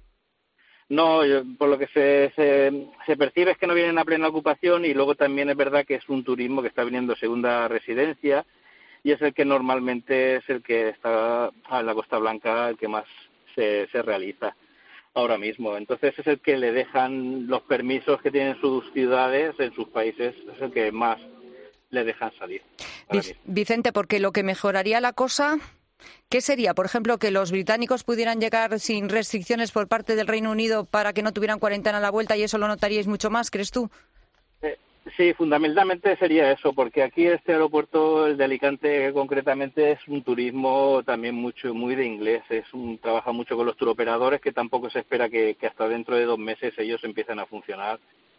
No, yo, por lo que se, se, se percibe es que no vienen a plena ocupación, y luego también es verdad que es un turismo que está viniendo segunda residencia y es el que normalmente es el que está en la Costa Blanca, el que más se, se realiza ahora mismo. Entonces es el que le dejan los permisos que tienen sus ciudades, en sus países, es el que más le dejan salir. Vicente, porque lo que mejoraría la cosa, ¿qué sería? Por ejemplo, que los británicos pudieran llegar sin restricciones por parte del Reino Unido para que no tuvieran cuarentena a la vuelta, y eso lo notaríais mucho más, ¿crees tú? Eh, sí, fundamentalmente sería eso, porque aquí este aeropuerto, el de Alicante concretamente, es un turismo también mucho muy de inglés, es un trabaja mucho con los turoperadores, que tampoco se espera que, que hasta dentro de dos meses ellos empiecen a funcionar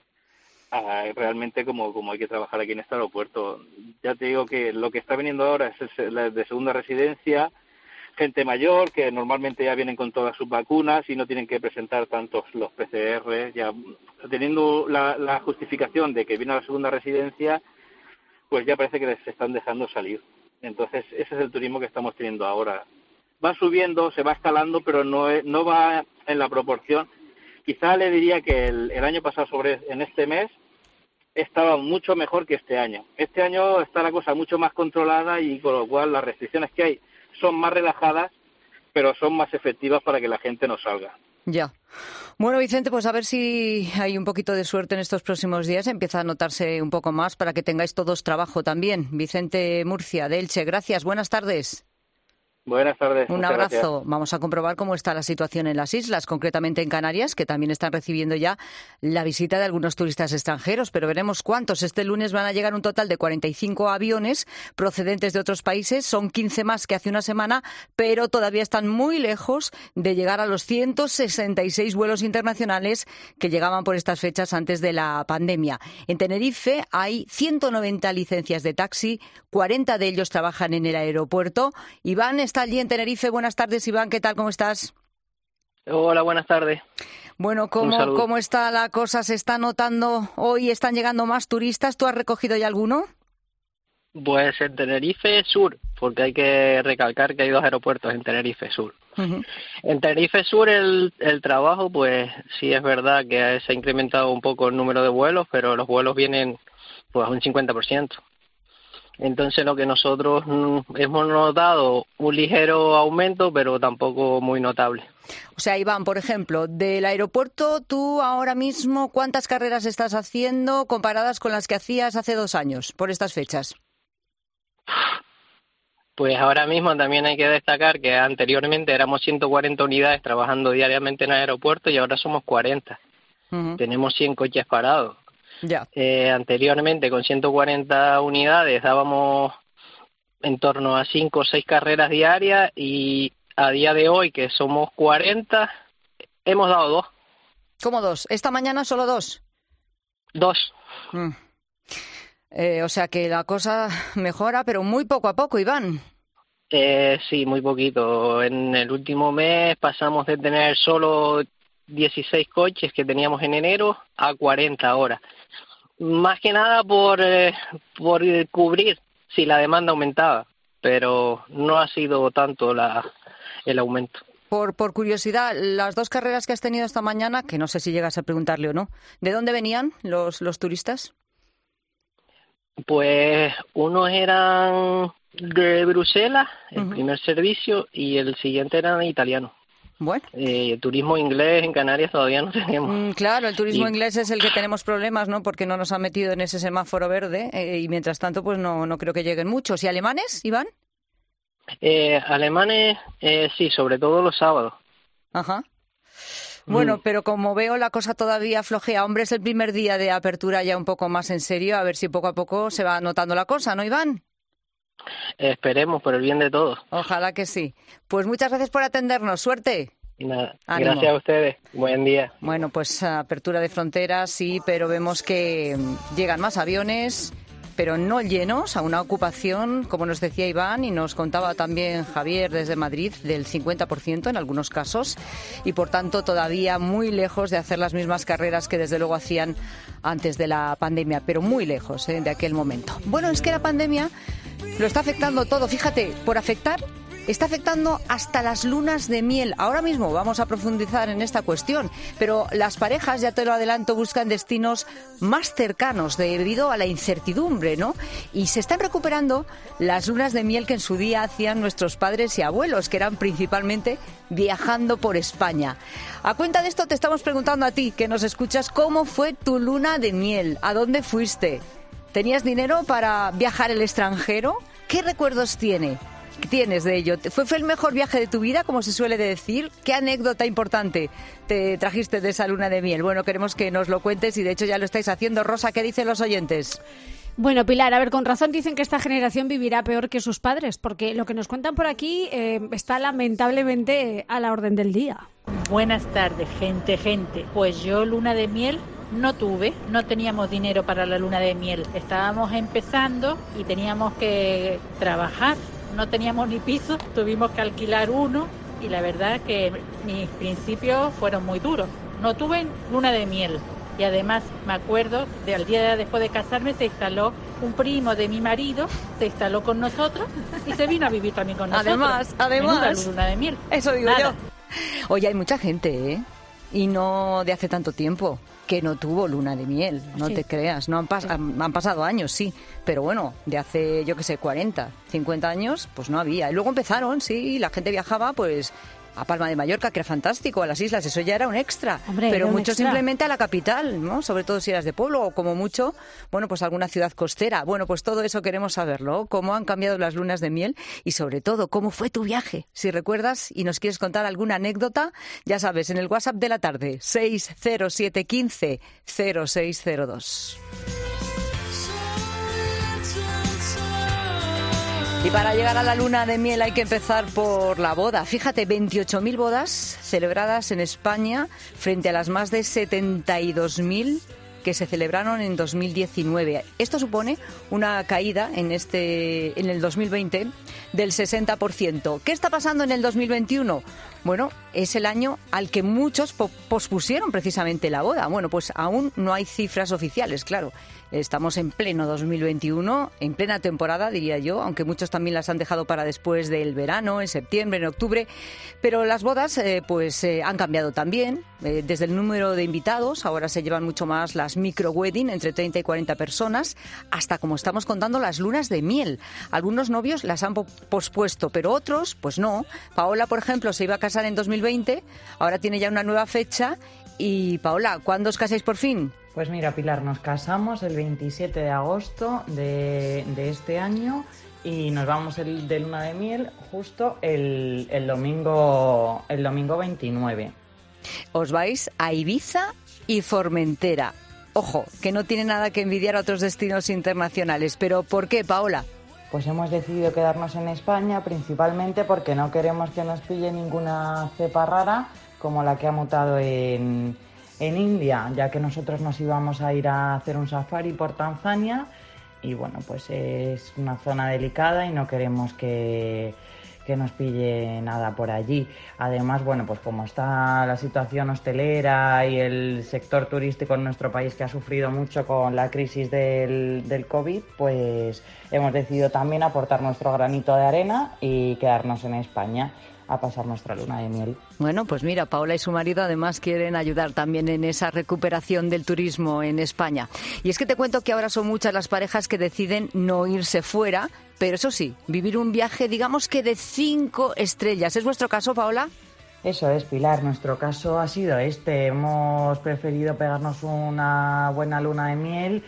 ah, realmente como, como hay que trabajar aquí en este aeropuerto. Ya te digo que lo que está viniendo ahora es el de segunda residencia, gente mayor que normalmente ya vienen con todas sus vacunas y no tienen que presentar tantos los P C R, ya teniendo la, la justificación de que viene a la segunda residencia, pues ya parece que les están dejando salir. Entonces ese es el turismo que estamos teniendo ahora. Va subiendo, se va escalando, pero no es, no va en la proporción. Quizá le diría que el, el año pasado, sobre en este mes, estaba mucho mejor que este año. Este año está la cosa mucho más controlada y con lo cual las restricciones que hay son más relajadas, pero son más efectivas para que la gente no salga. Ya. Bueno, Vicente, pues a ver si hay un poquito de suerte en estos próximos días. Empieza a notarse un poco más para que tengáis todos trabajo también. Vicente Murcia, de Elche, gracias. Buenas tardes. Buenas tardes. Un abrazo. Gracias. Vamos a comprobar cómo está la situación en las islas, concretamente en Canarias, que también están recibiendo ya la visita de algunos turistas extranjeros, pero veremos cuántos. Este lunes van a llegar un total de cuarenta y cinco aviones procedentes de otros países. Son quince más que hace una semana, pero todavía están muy lejos de llegar a los ciento sesenta y seis vuelos internacionales que llegaban por estas fechas antes de la pandemia. En Tenerife hay ciento noventa licencias de taxi, cuarenta de ellos trabajan en el aeropuerto. Iván está allí en Tenerife. Buenas tardes, Iván. ¿Qué tal? ¿Cómo estás? Hola, buenas tardes. Bueno, ¿cómo, ¿cómo está la cosa? ¿Se está notando hoy? ¿Están llegando más turistas? ¿Tú has recogido ya alguno? Pues en Tenerife Sur, porque hay que recalcar que hay dos aeropuertos en Tenerife Sur. Uh-huh. En Tenerife Sur el, el trabajo, pues sí es verdad que se ha incrementado un poco el número de vuelos, pero los vuelos vienen pues a un cincuenta por ciento. Entonces lo que nosotros hemos notado un ligero aumento, pero tampoco muy notable. O sea, Iván, por ejemplo, del aeropuerto, tú ahora mismo, ¿cuántas carreras estás haciendo comparadas con las que hacías hace dos años por estas fechas? Pues ahora mismo también hay que destacar que anteriormente éramos ciento cuarenta unidades trabajando diariamente en el aeropuerto y ahora somos cuarenta. Uh-huh. Tenemos cien coches parados. Ya. Eh, anteriormente con ciento cuarenta unidades dábamos en torno a cinco o seis carreras diarias y a día de hoy que somos cuarenta hemos dado dos. ¿Cómo dos? ¿Esta mañana solo dos? Dos. Mm. Eh, o sea que la cosa mejora, pero muy poco a poco, Iván. Eh, sí, muy poquito. En el último mes pasamos de tener solo dieciséis coches que teníamos en enero a cuarenta ahora. Más que nada por, eh, por cubrir si la demanda aumentaba, pero no ha sido tanto la, el aumento. Por, por curiosidad, las dos carreras que has tenido esta mañana, que no sé si llegas a preguntarle o no, ¿de dónde venían los, los turistas? Pues unos eran de Bruselas, el uh-huh. primer servicio, y el siguiente era italiano. Bueno. Eh, turismo inglés en Canarias todavía no tenemos. Mm, claro, el turismo y... inglés es el que tenemos problemas, ¿no? Porque no nos ha metido en ese semáforo verde eh, y mientras tanto pues no, no creo que lleguen muchos. ¿Y alemanes, Iván? Eh, alemanes, eh, sí, sobre todo los sábados. Ajá. Bueno, mm. pero como veo la cosa todavía flojea, hombre, es el primer día de apertura ya un poco más en serio, a ver si poco a poco se va notando la cosa, ¿no, Iván? Esperemos, por el bien de todos. Ojalá que sí. Pues muchas gracias por atendernos. Suerte. Nada, gracias a ustedes. Buen día. Bueno, pues apertura de fronteras, sí, pero vemos que llegan más aviones, pero no llenos, a una ocupación, como nos decía Iván y nos contaba también Javier desde Madrid, del cincuenta por ciento en algunos casos, y por tanto todavía muy lejos de hacer las mismas carreras que desde luego hacían antes de la pandemia, pero muy lejos ¿eh? de aquel momento. Bueno, es que la pandemia lo está afectando todo, fíjate, por afectar, está afectando hasta las lunas de miel. Ahora mismo vamos a profundizar en esta cuestión, pero las parejas, ya te lo adelanto, buscan destinos más cercanos debido a la incertidumbre, ¿no? Y se están recuperando las lunas de miel que en su día hacían nuestros padres y abuelos, que eran principalmente viajando por España. A cuenta de esto te estamos preguntando a ti, que nos escuchas, ¿cómo fue tu luna de miel? ¿A dónde fuiste? ¿Tenías dinero para viajar al extranjero? ¿Qué recuerdos tiene? ¿Qué tienes de ello? ¿Fue, ¿Fue el mejor viaje de tu vida, como se suele decir? ¿Qué anécdota importante te trajiste de esa luna de miel? Bueno, queremos que nos lo cuentes y de hecho ya lo estáis haciendo. Rosa, ¿qué dicen los oyentes? Bueno, Pilar, a ver, con razón dicen que esta generación vivirá peor que sus padres, porque lo que nos cuentan por aquí eh, está lamentablemente a la orden del día. Buenas tardes, gente, gente. Pues yo luna de miel no tuve, no teníamos dinero para la luna de miel. Estábamos empezando y teníamos que trabajar. No teníamos ni piso, tuvimos que alquilar uno y la verdad que mis principios fueron muy duros. No tuve luna de miel y además me acuerdo de al día después de casarme se instaló un primo de mi marido, se instaló con nosotros y se vino a vivir también con nosotros. Además, además. Menuda luna de miel. Eso digo Nada. yo. Oye, hay mucha gente, ¿eh? Y no de hace tanto tiempo, que no tuvo luna de miel, no sí. te creas. No han, pas- han, han pasado años, sí, pero bueno, de hace, yo qué sé, cuarenta, cincuenta años, pues no había. Y luego empezaron, sí, la gente viajaba, pues a Palma de Mallorca, que era fantástico, a las islas, eso ya era un extra. Hombre, pero un mucho extra. Simplemente a la capital, ¿no? Sobre todo si eras de pueblo o como mucho, bueno, pues alguna ciudad costera. Bueno, pues todo eso queremos saberlo, cómo han cambiado las lunas de miel y sobre todo, cómo fue tu viaje. Si recuerdas y nos quieres contar alguna anécdota, ya sabes, en el WhatsApp de la tarde, seis cero siete uno cinco cero seis cero dos. Y para llegar a la luna de miel hay que empezar por la boda. Fíjate, veintiocho mil bodas celebradas en España frente a las más de setenta y dos mil que se celebraron en dos mil diecinueve. Esto supone una caída en este en el dos mil veinte del sesenta por ciento. ¿Qué está pasando en el dos mil veintiuno? Bueno, es el año al que muchos po- pospusieron precisamente la boda. Bueno, pues aún no hay cifras oficiales, claro. Estamos en pleno dos mil veintiuno, en plena temporada, diría yo, aunque muchos también las han dejado para después del verano, en septiembre, en octubre. Pero las bodas eh, pues eh, han cambiado también, eh, desde el número de invitados, ahora se llevan mucho más las micro-wedding, entre treinta y cuarenta personas, hasta, como estamos contando, las lunas de miel. Algunos novios las han po- pospuesto, pero otros, pues no. Paola, por ejemplo, se iba a casar en dos mil veinte, ahora tiene ya una nueva fecha. Y, Paola, ¿cuándo os casáis por fin? Pues mira, Pilar, nos casamos el veintisiete de agosto de, de este año y nos vamos el, de luna de miel justo el, el domingo el domingo veintinueve. Os vais a Ibiza y Formentera. Ojo, que no tiene nada que envidiar a otros destinos internacionales. ¿Pero por qué, Paola? Pues hemos decidido quedarnos en España principalmente porque no queremos que nos pille ninguna cepa rara como la que ha mutado en... en India, ya que nosotros nos íbamos a ir a hacer un safari por Tanzania y bueno, pues es una zona delicada y no queremos que, que nos pille nada por allí. Además, bueno, pues como está la situación hostelera y el sector turístico en nuestro país, que ha sufrido mucho con la crisis del, del COVID, pues hemos decidido también aportar nuestro granito de arena y quedarnos en España a pasar nuestra luna de miel. Bueno, pues mira, Paola y su marido además quieren ayudar también en esa recuperación del turismo en España. Y es que te cuento que ahora son muchas las parejas que deciden no irse fuera, pero eso sí, vivir un viaje, digamos que de cinco estrellas. ¿Es vuestro caso, Paola? Eso es, Pilar. Nuestro caso ha sido este. Hemos preferido pegarnos una buena luna de miel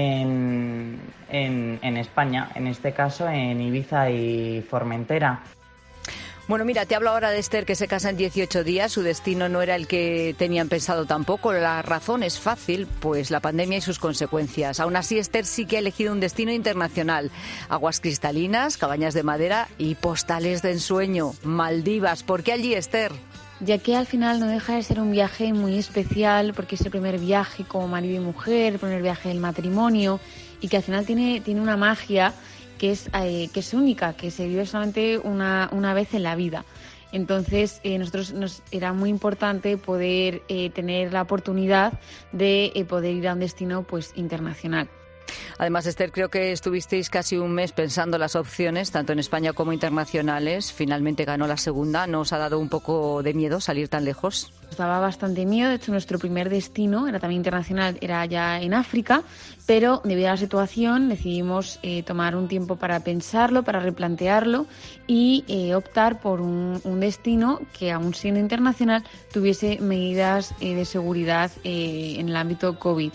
en, en, en España, en este caso en Ibiza y Formentera. Bueno, mira, te hablo ahora de Esther, que se casa en dieciocho días. Su destino no era el que tenían pensado tampoco. La razón es fácil, pues la pandemia y sus consecuencias. Aún así, Esther sí que ha elegido un destino internacional. Aguas cristalinas, cabañas de madera y postales de ensueño. Maldivas. ¿Por qué allí, Esther? Ya que al final no deja de ser un viaje muy especial, porque es el primer viaje como marido y mujer, el primer viaje del matrimonio, y que al final tiene, tiene una magia que es, eh, que es única, que se vive solamente una, una vez en la vida. Entonces, eh, nosotros nos era muy importante poder eh, tener la oportunidad de eh, poder ir a un destino pues internacional. Además, Esther, creo que estuvisteis casi un mes pensando las opciones, tanto en España como internacionales. Finalmente ganó la segunda. ¿No os ha dado un poco de miedo salir tan lejos? Nos daba bastante miedo. De hecho, nuestro primer destino era también internacional, era ya en África, pero debido a la situación decidimos eh, tomar un tiempo para pensarlo, para replantearlo y eh, optar por un, un destino que, aun siendo internacional, tuviese medidas eh, de seguridad eh, en el ámbito COVID.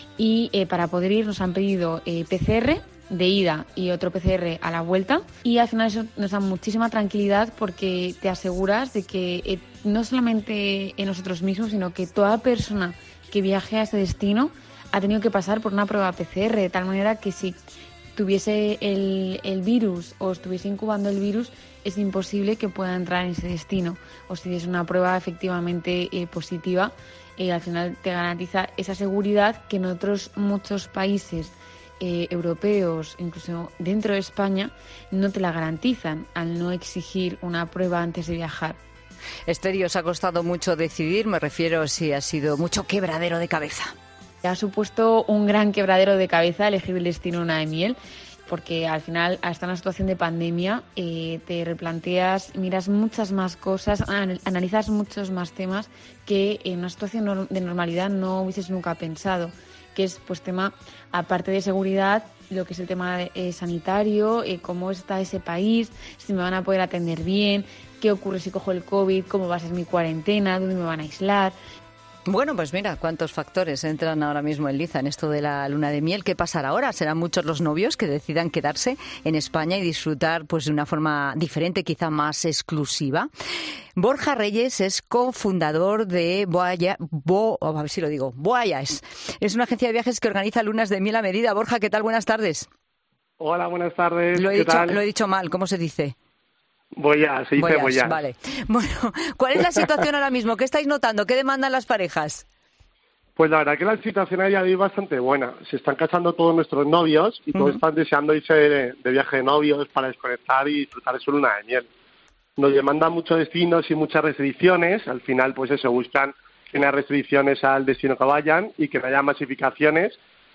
Y eh, para poder ir nos han pedido eh, P C R de ida y otro P C R a la vuelta, y al final eso nos da muchísima tranquilidad porque te aseguras de que eh, no solamente en nosotros mismos, sino que toda persona que viaje a ese destino ha tenido que pasar por una prueba P C R, de tal manera que si tuviese el, el virus o estuviese incubando el virus, es imposible que pueda entrar en ese destino. O si es una prueba efectivamente eh, positiva, eh, al final te garantiza esa seguridad que en otros muchos países eh, europeos, incluso dentro de España, no te la garantizan al no exigir una prueba antes de viajar. Esther, ¿y os ha costado mucho decidir? Me refiero si ha sido mucho quebradero de cabeza. Ha supuesto un gran quebradero de cabeza elegir el destino luna de miel, porque al final, hasta en una situación de pandemia, eh, te replanteas, miras muchas más cosas, analizas muchos más temas que en una situación de normalidad no hubieses nunca pensado, que es pues tema, aparte de seguridad, lo que es el tema eh, sanitario, eh, cómo está ese país, si me van a poder atender bien, qué ocurre si cojo el COVID, cómo va a ser mi cuarentena, dónde me van a aislar. Bueno, pues mira, cuántos factores entran ahora mismo en liza en esto de la luna de miel. ¿Qué pasará ahora? ¿Serán muchos los novios que decidan quedarse en España y disfrutar pues de una forma diferente, quizá más exclusiva? Borja Reyes es cofundador de Voyage, Bo, a ver si lo digo, Voyage. Es una agencia de viajes que organiza lunas de miel a medida. Borja, ¿qué tal? Buenas tardes. Hola, buenas tardes. Lo he, ¿Qué dicho, tal? lo he dicho mal, ¿cómo se dice? Voyage, se dice Voyage, Voyage. Vale. Bueno, ¿cuál es la situación ahora mismo? ¿Qué estáis notando? ¿Qué demandan las parejas? Pues la verdad que la situación a día de hoy es bastante buena. Se están casando todos nuestros novios y todos Uh-huh. están deseando irse de, de viaje de novios para desconectar y disfrutar de su luna de miel. Nos demandan muchos destinos y muchas restricciones. Al final, pues eso, buscan que no haya restricciones al destino que vayan y que no haya masificaciones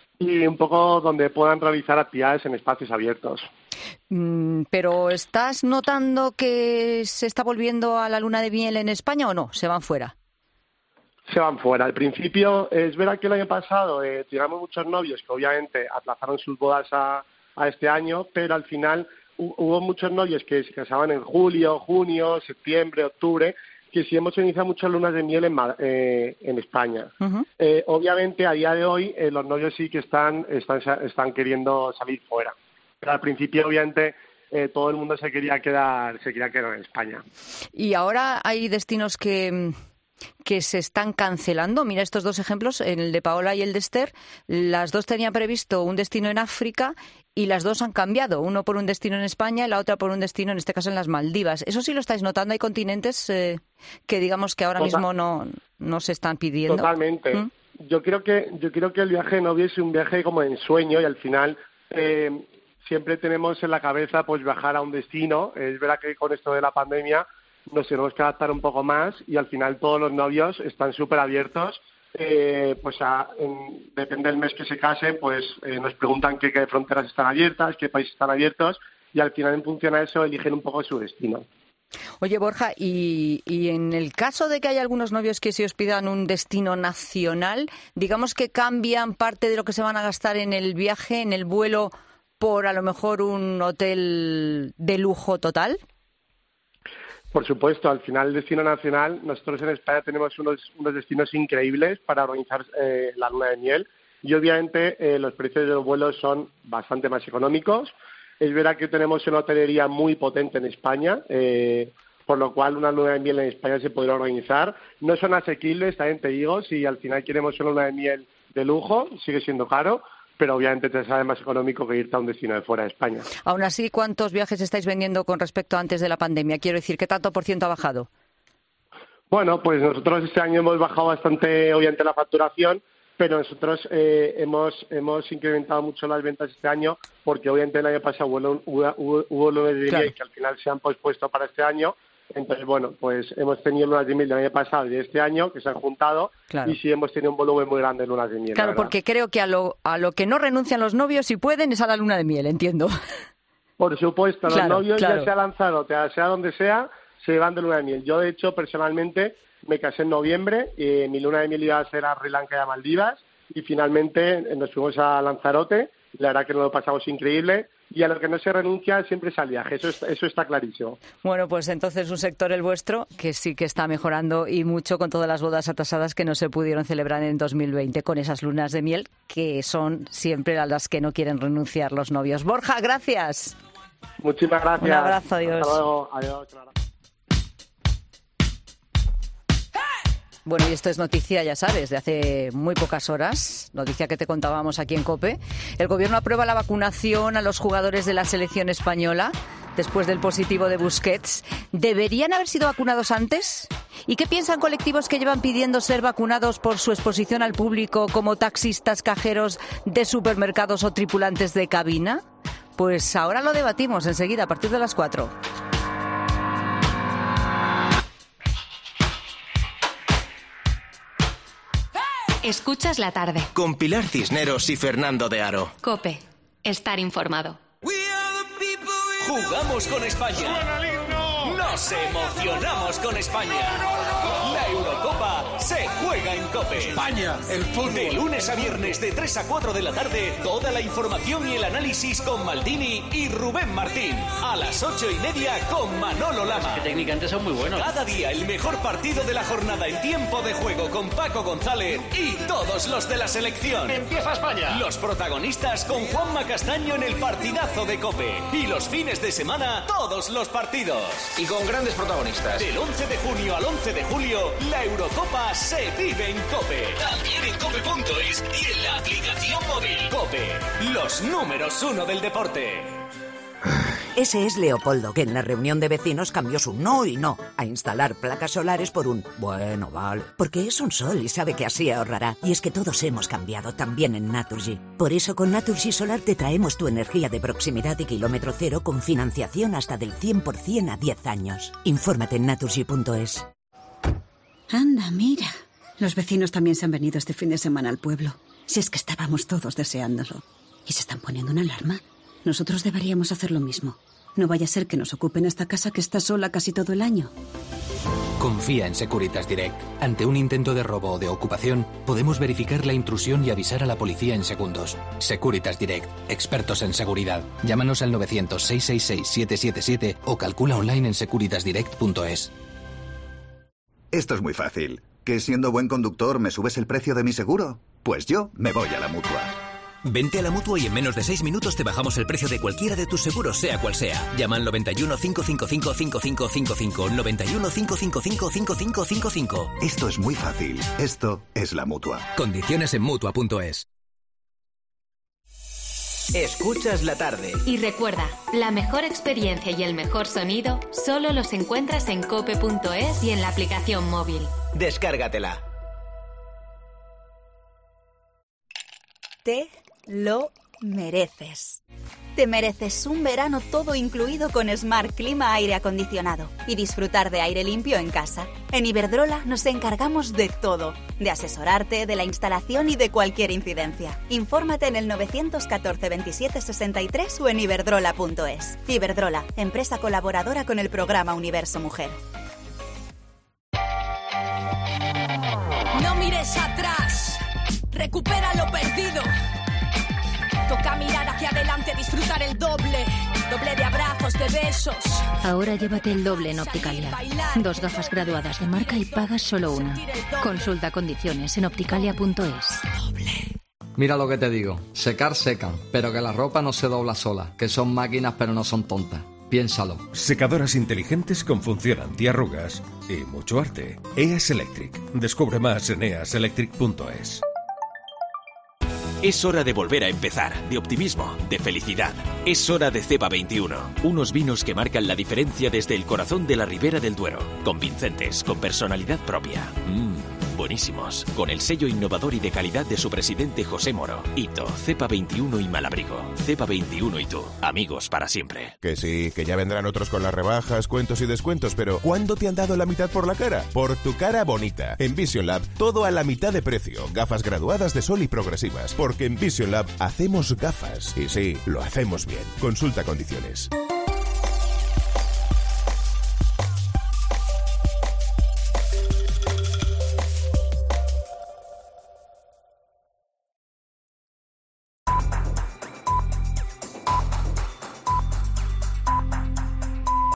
y un poco donde puedan realizar actividades en espacios abiertos. Mm, ¿Pero estás notando que se está volviendo a la luna de miel en España o no? ¿Se van fuera? Se van fuera. Al principio, es verdad que el año pasado eh, llegamos muchos novios que obviamente aplazaron sus bodas a, a este año, pero al final hu- hubo muchos novios que se casaban en julio, junio, septiembre, octubre, que sí hemos iniciado muchas lunas de miel en, Ma- eh, en España. Uh-huh. Eh, obviamente, a día de hoy, eh, los novios sí que están, están, están queriendo salir fuera. Pero al principio, obviamente, eh, todo el mundo se quería quedar, se quería quedar en España. Y ahora hay destinos que, que se están cancelando. Mira estos dos ejemplos, el de Paola y el de Esther. Las dos tenían previsto un destino en África y las dos han cambiado. Uno por un destino en España y la otra por un destino, en este caso, en las Maldivas. Eso sí lo estáis notando. Hay continentes eh, que digamos que ahora Total. mismo no, no se están pidiendo. Totalmente. ¿Mm? Yo creo que yo creo que el viaje de novio es un viaje como de ensueño y al final eh, siempre tenemos en la cabeza pues viajar a un destino. Es verdad que con esto de la pandemia nos tenemos que adaptar un poco más y al final todos los novios están súper abiertos. Eh, pues a, en, depende del mes que se casen, pues eh, nos preguntan qué, qué fronteras están abiertas, qué países están abiertos y al final en función a eso eligen un poco su destino. Oye, Borja, y, y en el caso de que haya algunos novios que se os pidan un destino nacional, digamos que cambian parte de lo que se van a gastar en el viaje, en el vuelo, por a lo mejor un hotel de lujo total. Por supuesto, al final el destino nacional, nosotros en España tenemos unos, unos destinos increíbles para organizar eh, la luna de miel y obviamente eh, los precios de los vuelos son bastante más económicos. Es verdad que tenemos una hotelería muy potente en España, eh, por lo cual una luna de miel en España se podrá organizar. No son asequibles, también te digo, si al final queremos una luna de miel de lujo, sigue siendo caro, pero obviamente te sale más económico que irte a un destino de fuera de España. Aún así, ¿cuántos viajes estáis vendiendo con respecto a antes de la pandemia? Quiero decir, ¿qué tanto por ciento ha bajado? Bueno, pues nosotros este año hemos bajado bastante, obviamente, la facturación, pero nosotros eh, hemos hemos incrementado mucho las ventas este año porque obviamente el año pasado hubo, hubo, hubo, hubo lunas de miel que al final se han pospuesto para este año. Entonces, bueno, pues hemos tenido lunas de miel del año pasado y de este año que se han juntado claro. Y sí hemos tenido un volumen muy grande de lunas de miel. Claro, porque creo que a lo, a lo que no renuncian los novios, si pueden, es a la luna de miel, entiendo. Por supuesto, claro, los novios claro. ya sea Lanzarote, sea donde sea, se van de luna de miel. Yo, de hecho, personalmente me casé en noviembre y mi luna de miel iba a ser a Sri Lanka y a Maldivas y finalmente nos fuimos a Lanzarote. La verdad que nos lo pasamos increíble. Y a lo que no se renuncia siempre es al viaje, eso, es, eso está clarísimo. Bueno, pues entonces un sector, el vuestro, que sí que está mejorando y mucho con todas las bodas atrasadas que no se pudieron celebrar en dos mil veinte, con esas lunas de miel que son siempre a las que no quieren renunciar los novios. Borja, gracias. Muchísimas gracias. Un abrazo, adiós. Hasta luego, adiós. Bueno, y esto es noticia, ya sabes, de hace muy pocas horas, noticia que te contábamos aquí en COPE. El Gobierno aprueba la vacunación a los jugadores de la selección española después del positivo de Busquets. ¿Deberían haber sido vacunados antes? ¿Y qué piensan colectivos que llevan pidiendo ser vacunados por su exposición al público, como taxistas, cajeros de supermercados o tripulantes de cabina? Pues ahora lo debatimos enseguida, a partir de las cuatro. Escuchas la tarde. Con Pilar Cisneros y Fernando de Aro. COPE. Estar informado. Jugamos con España. Nos emocionamos con España. La Eurocopa se juega en COPE. España, el fútbol. De lunes a viernes de tres a cuatro de la tarde, toda la información y el análisis con Maldini y Rubén Martín. A las ocho y media con Manolo Lama. Que técnicamente son muy buenos. Cada día el mejor partido de la jornada en tiempo de juego con Paco González y todos los de la selección. ¡Empieza España! Los protagonistas con Juanma Castaño en el partidazo de COPE. Y los fines de semana, todos los partidos. Y con grandes protagonistas. Del once de junio al once de julio, la Eurocopa se vive en COPE. También en cope punto es y en la aplicación móvil. COPE, los números uno del deporte. Ese es Leopoldo, que en la reunión de vecinos cambió su no y no a instalar placas solares por un bueno, vale. Porque es un sol y sabe que así ahorrará. Y es que todos hemos cambiado, también en Naturgy. Por eso con Naturgy Solar te traemos tu energía de proximidad y kilómetro cero con financiación hasta del cien por ciento a diez años. Infórmate en naturgy punto es. Anda, mira. Los vecinos también se han venido este fin de semana al pueblo. Si es que estábamos todos deseándolo. ¿Y se están poniendo una alarma? Nosotros deberíamos hacer lo mismo. No vaya a ser que nos ocupen esta casa que está sola casi todo el año. Confía en Securitas Direct. Ante un intento de robo o de ocupación, podemos verificar la intrusión y avisar a la policía en segundos. Securitas Direct. Expertos en seguridad. Llámanos al novecientos, seiscientos sesenta y seis, siete siete siete o calcula online en securitas direct punto es. Esto es muy fácil. ¿Que siendo buen conductor me subes el precio de mi seguro? Pues yo me voy a la Mutua. Vente a la Mutua y en menos de seis minutos te bajamos el precio de cualquiera de tus seguros, sea cual sea. Llama al noventa y uno, cinco cinco cinco, cinco cinco cinco cinco, noventa y uno, cinco cinco cinco, cinco cinco cinco cinco. Esto es muy fácil. Esto es la Mutua. Condiciones en Mutua punto es. Escuchas la tarde. Y recuerda, la mejor experiencia y el mejor sonido solo los encuentras en cope punto es y en la aplicación móvil. Descárgatela. Te lo mereces. Te mereces un verano todo incluido con Smart Clima aire acondicionado y disfrutar de aire limpio en casa. En Iberdrola nos encargamos de todo, de asesorarte, de la instalación y de cualquier incidencia. Infórmate en el nueve uno cuatro, veintisiete sesenta y tres o en iberdrola punto es. Iberdrola, empresa colaboradora con el programa Universo Mujer. No mires atrás, recupera lo perdido. Toca mirar hacia adelante, disfrutar el doble, doble de abrazos, de besos. Ahora llévate el doble en Opticalia. Dos gafas graduadas de marca y pagas solo una. Consulta condiciones en opticalia punto es. Mira lo que te digo, secar secan, pero que la ropa no se dobla sola, que son máquinas pero no son tontas. Piénsalo. Secadoras inteligentes con función antiarrugas y mucho arte. E A S Electric. Descubre más en e a s electric punto es. Es hora de volver a empezar, de optimismo, de felicidad. Es hora de Cepa veintiuno, unos vinos que marcan la diferencia desde el corazón de la Ribera del Duero, convincentes, con personalidad propia. Mmm, buenísimos, con el sello innovador y de calidad de su presidente José Moro. Hito, Cepa veintiuno y Malabrigo. Cepa veintiuno y tú, amigos para siempre. Que sí, que ya vendrán otros con las rebajas, cuentos y descuentos, pero ¿cuándo te han dado la mitad por la cara? Por tu cara bonita. En Vision Lab, todo a la mitad de precio. Gafas graduadas de sol y progresivas. Porque en Vision Lab hacemos gafas. Y sí, lo hacemos bien. Consulta condiciones.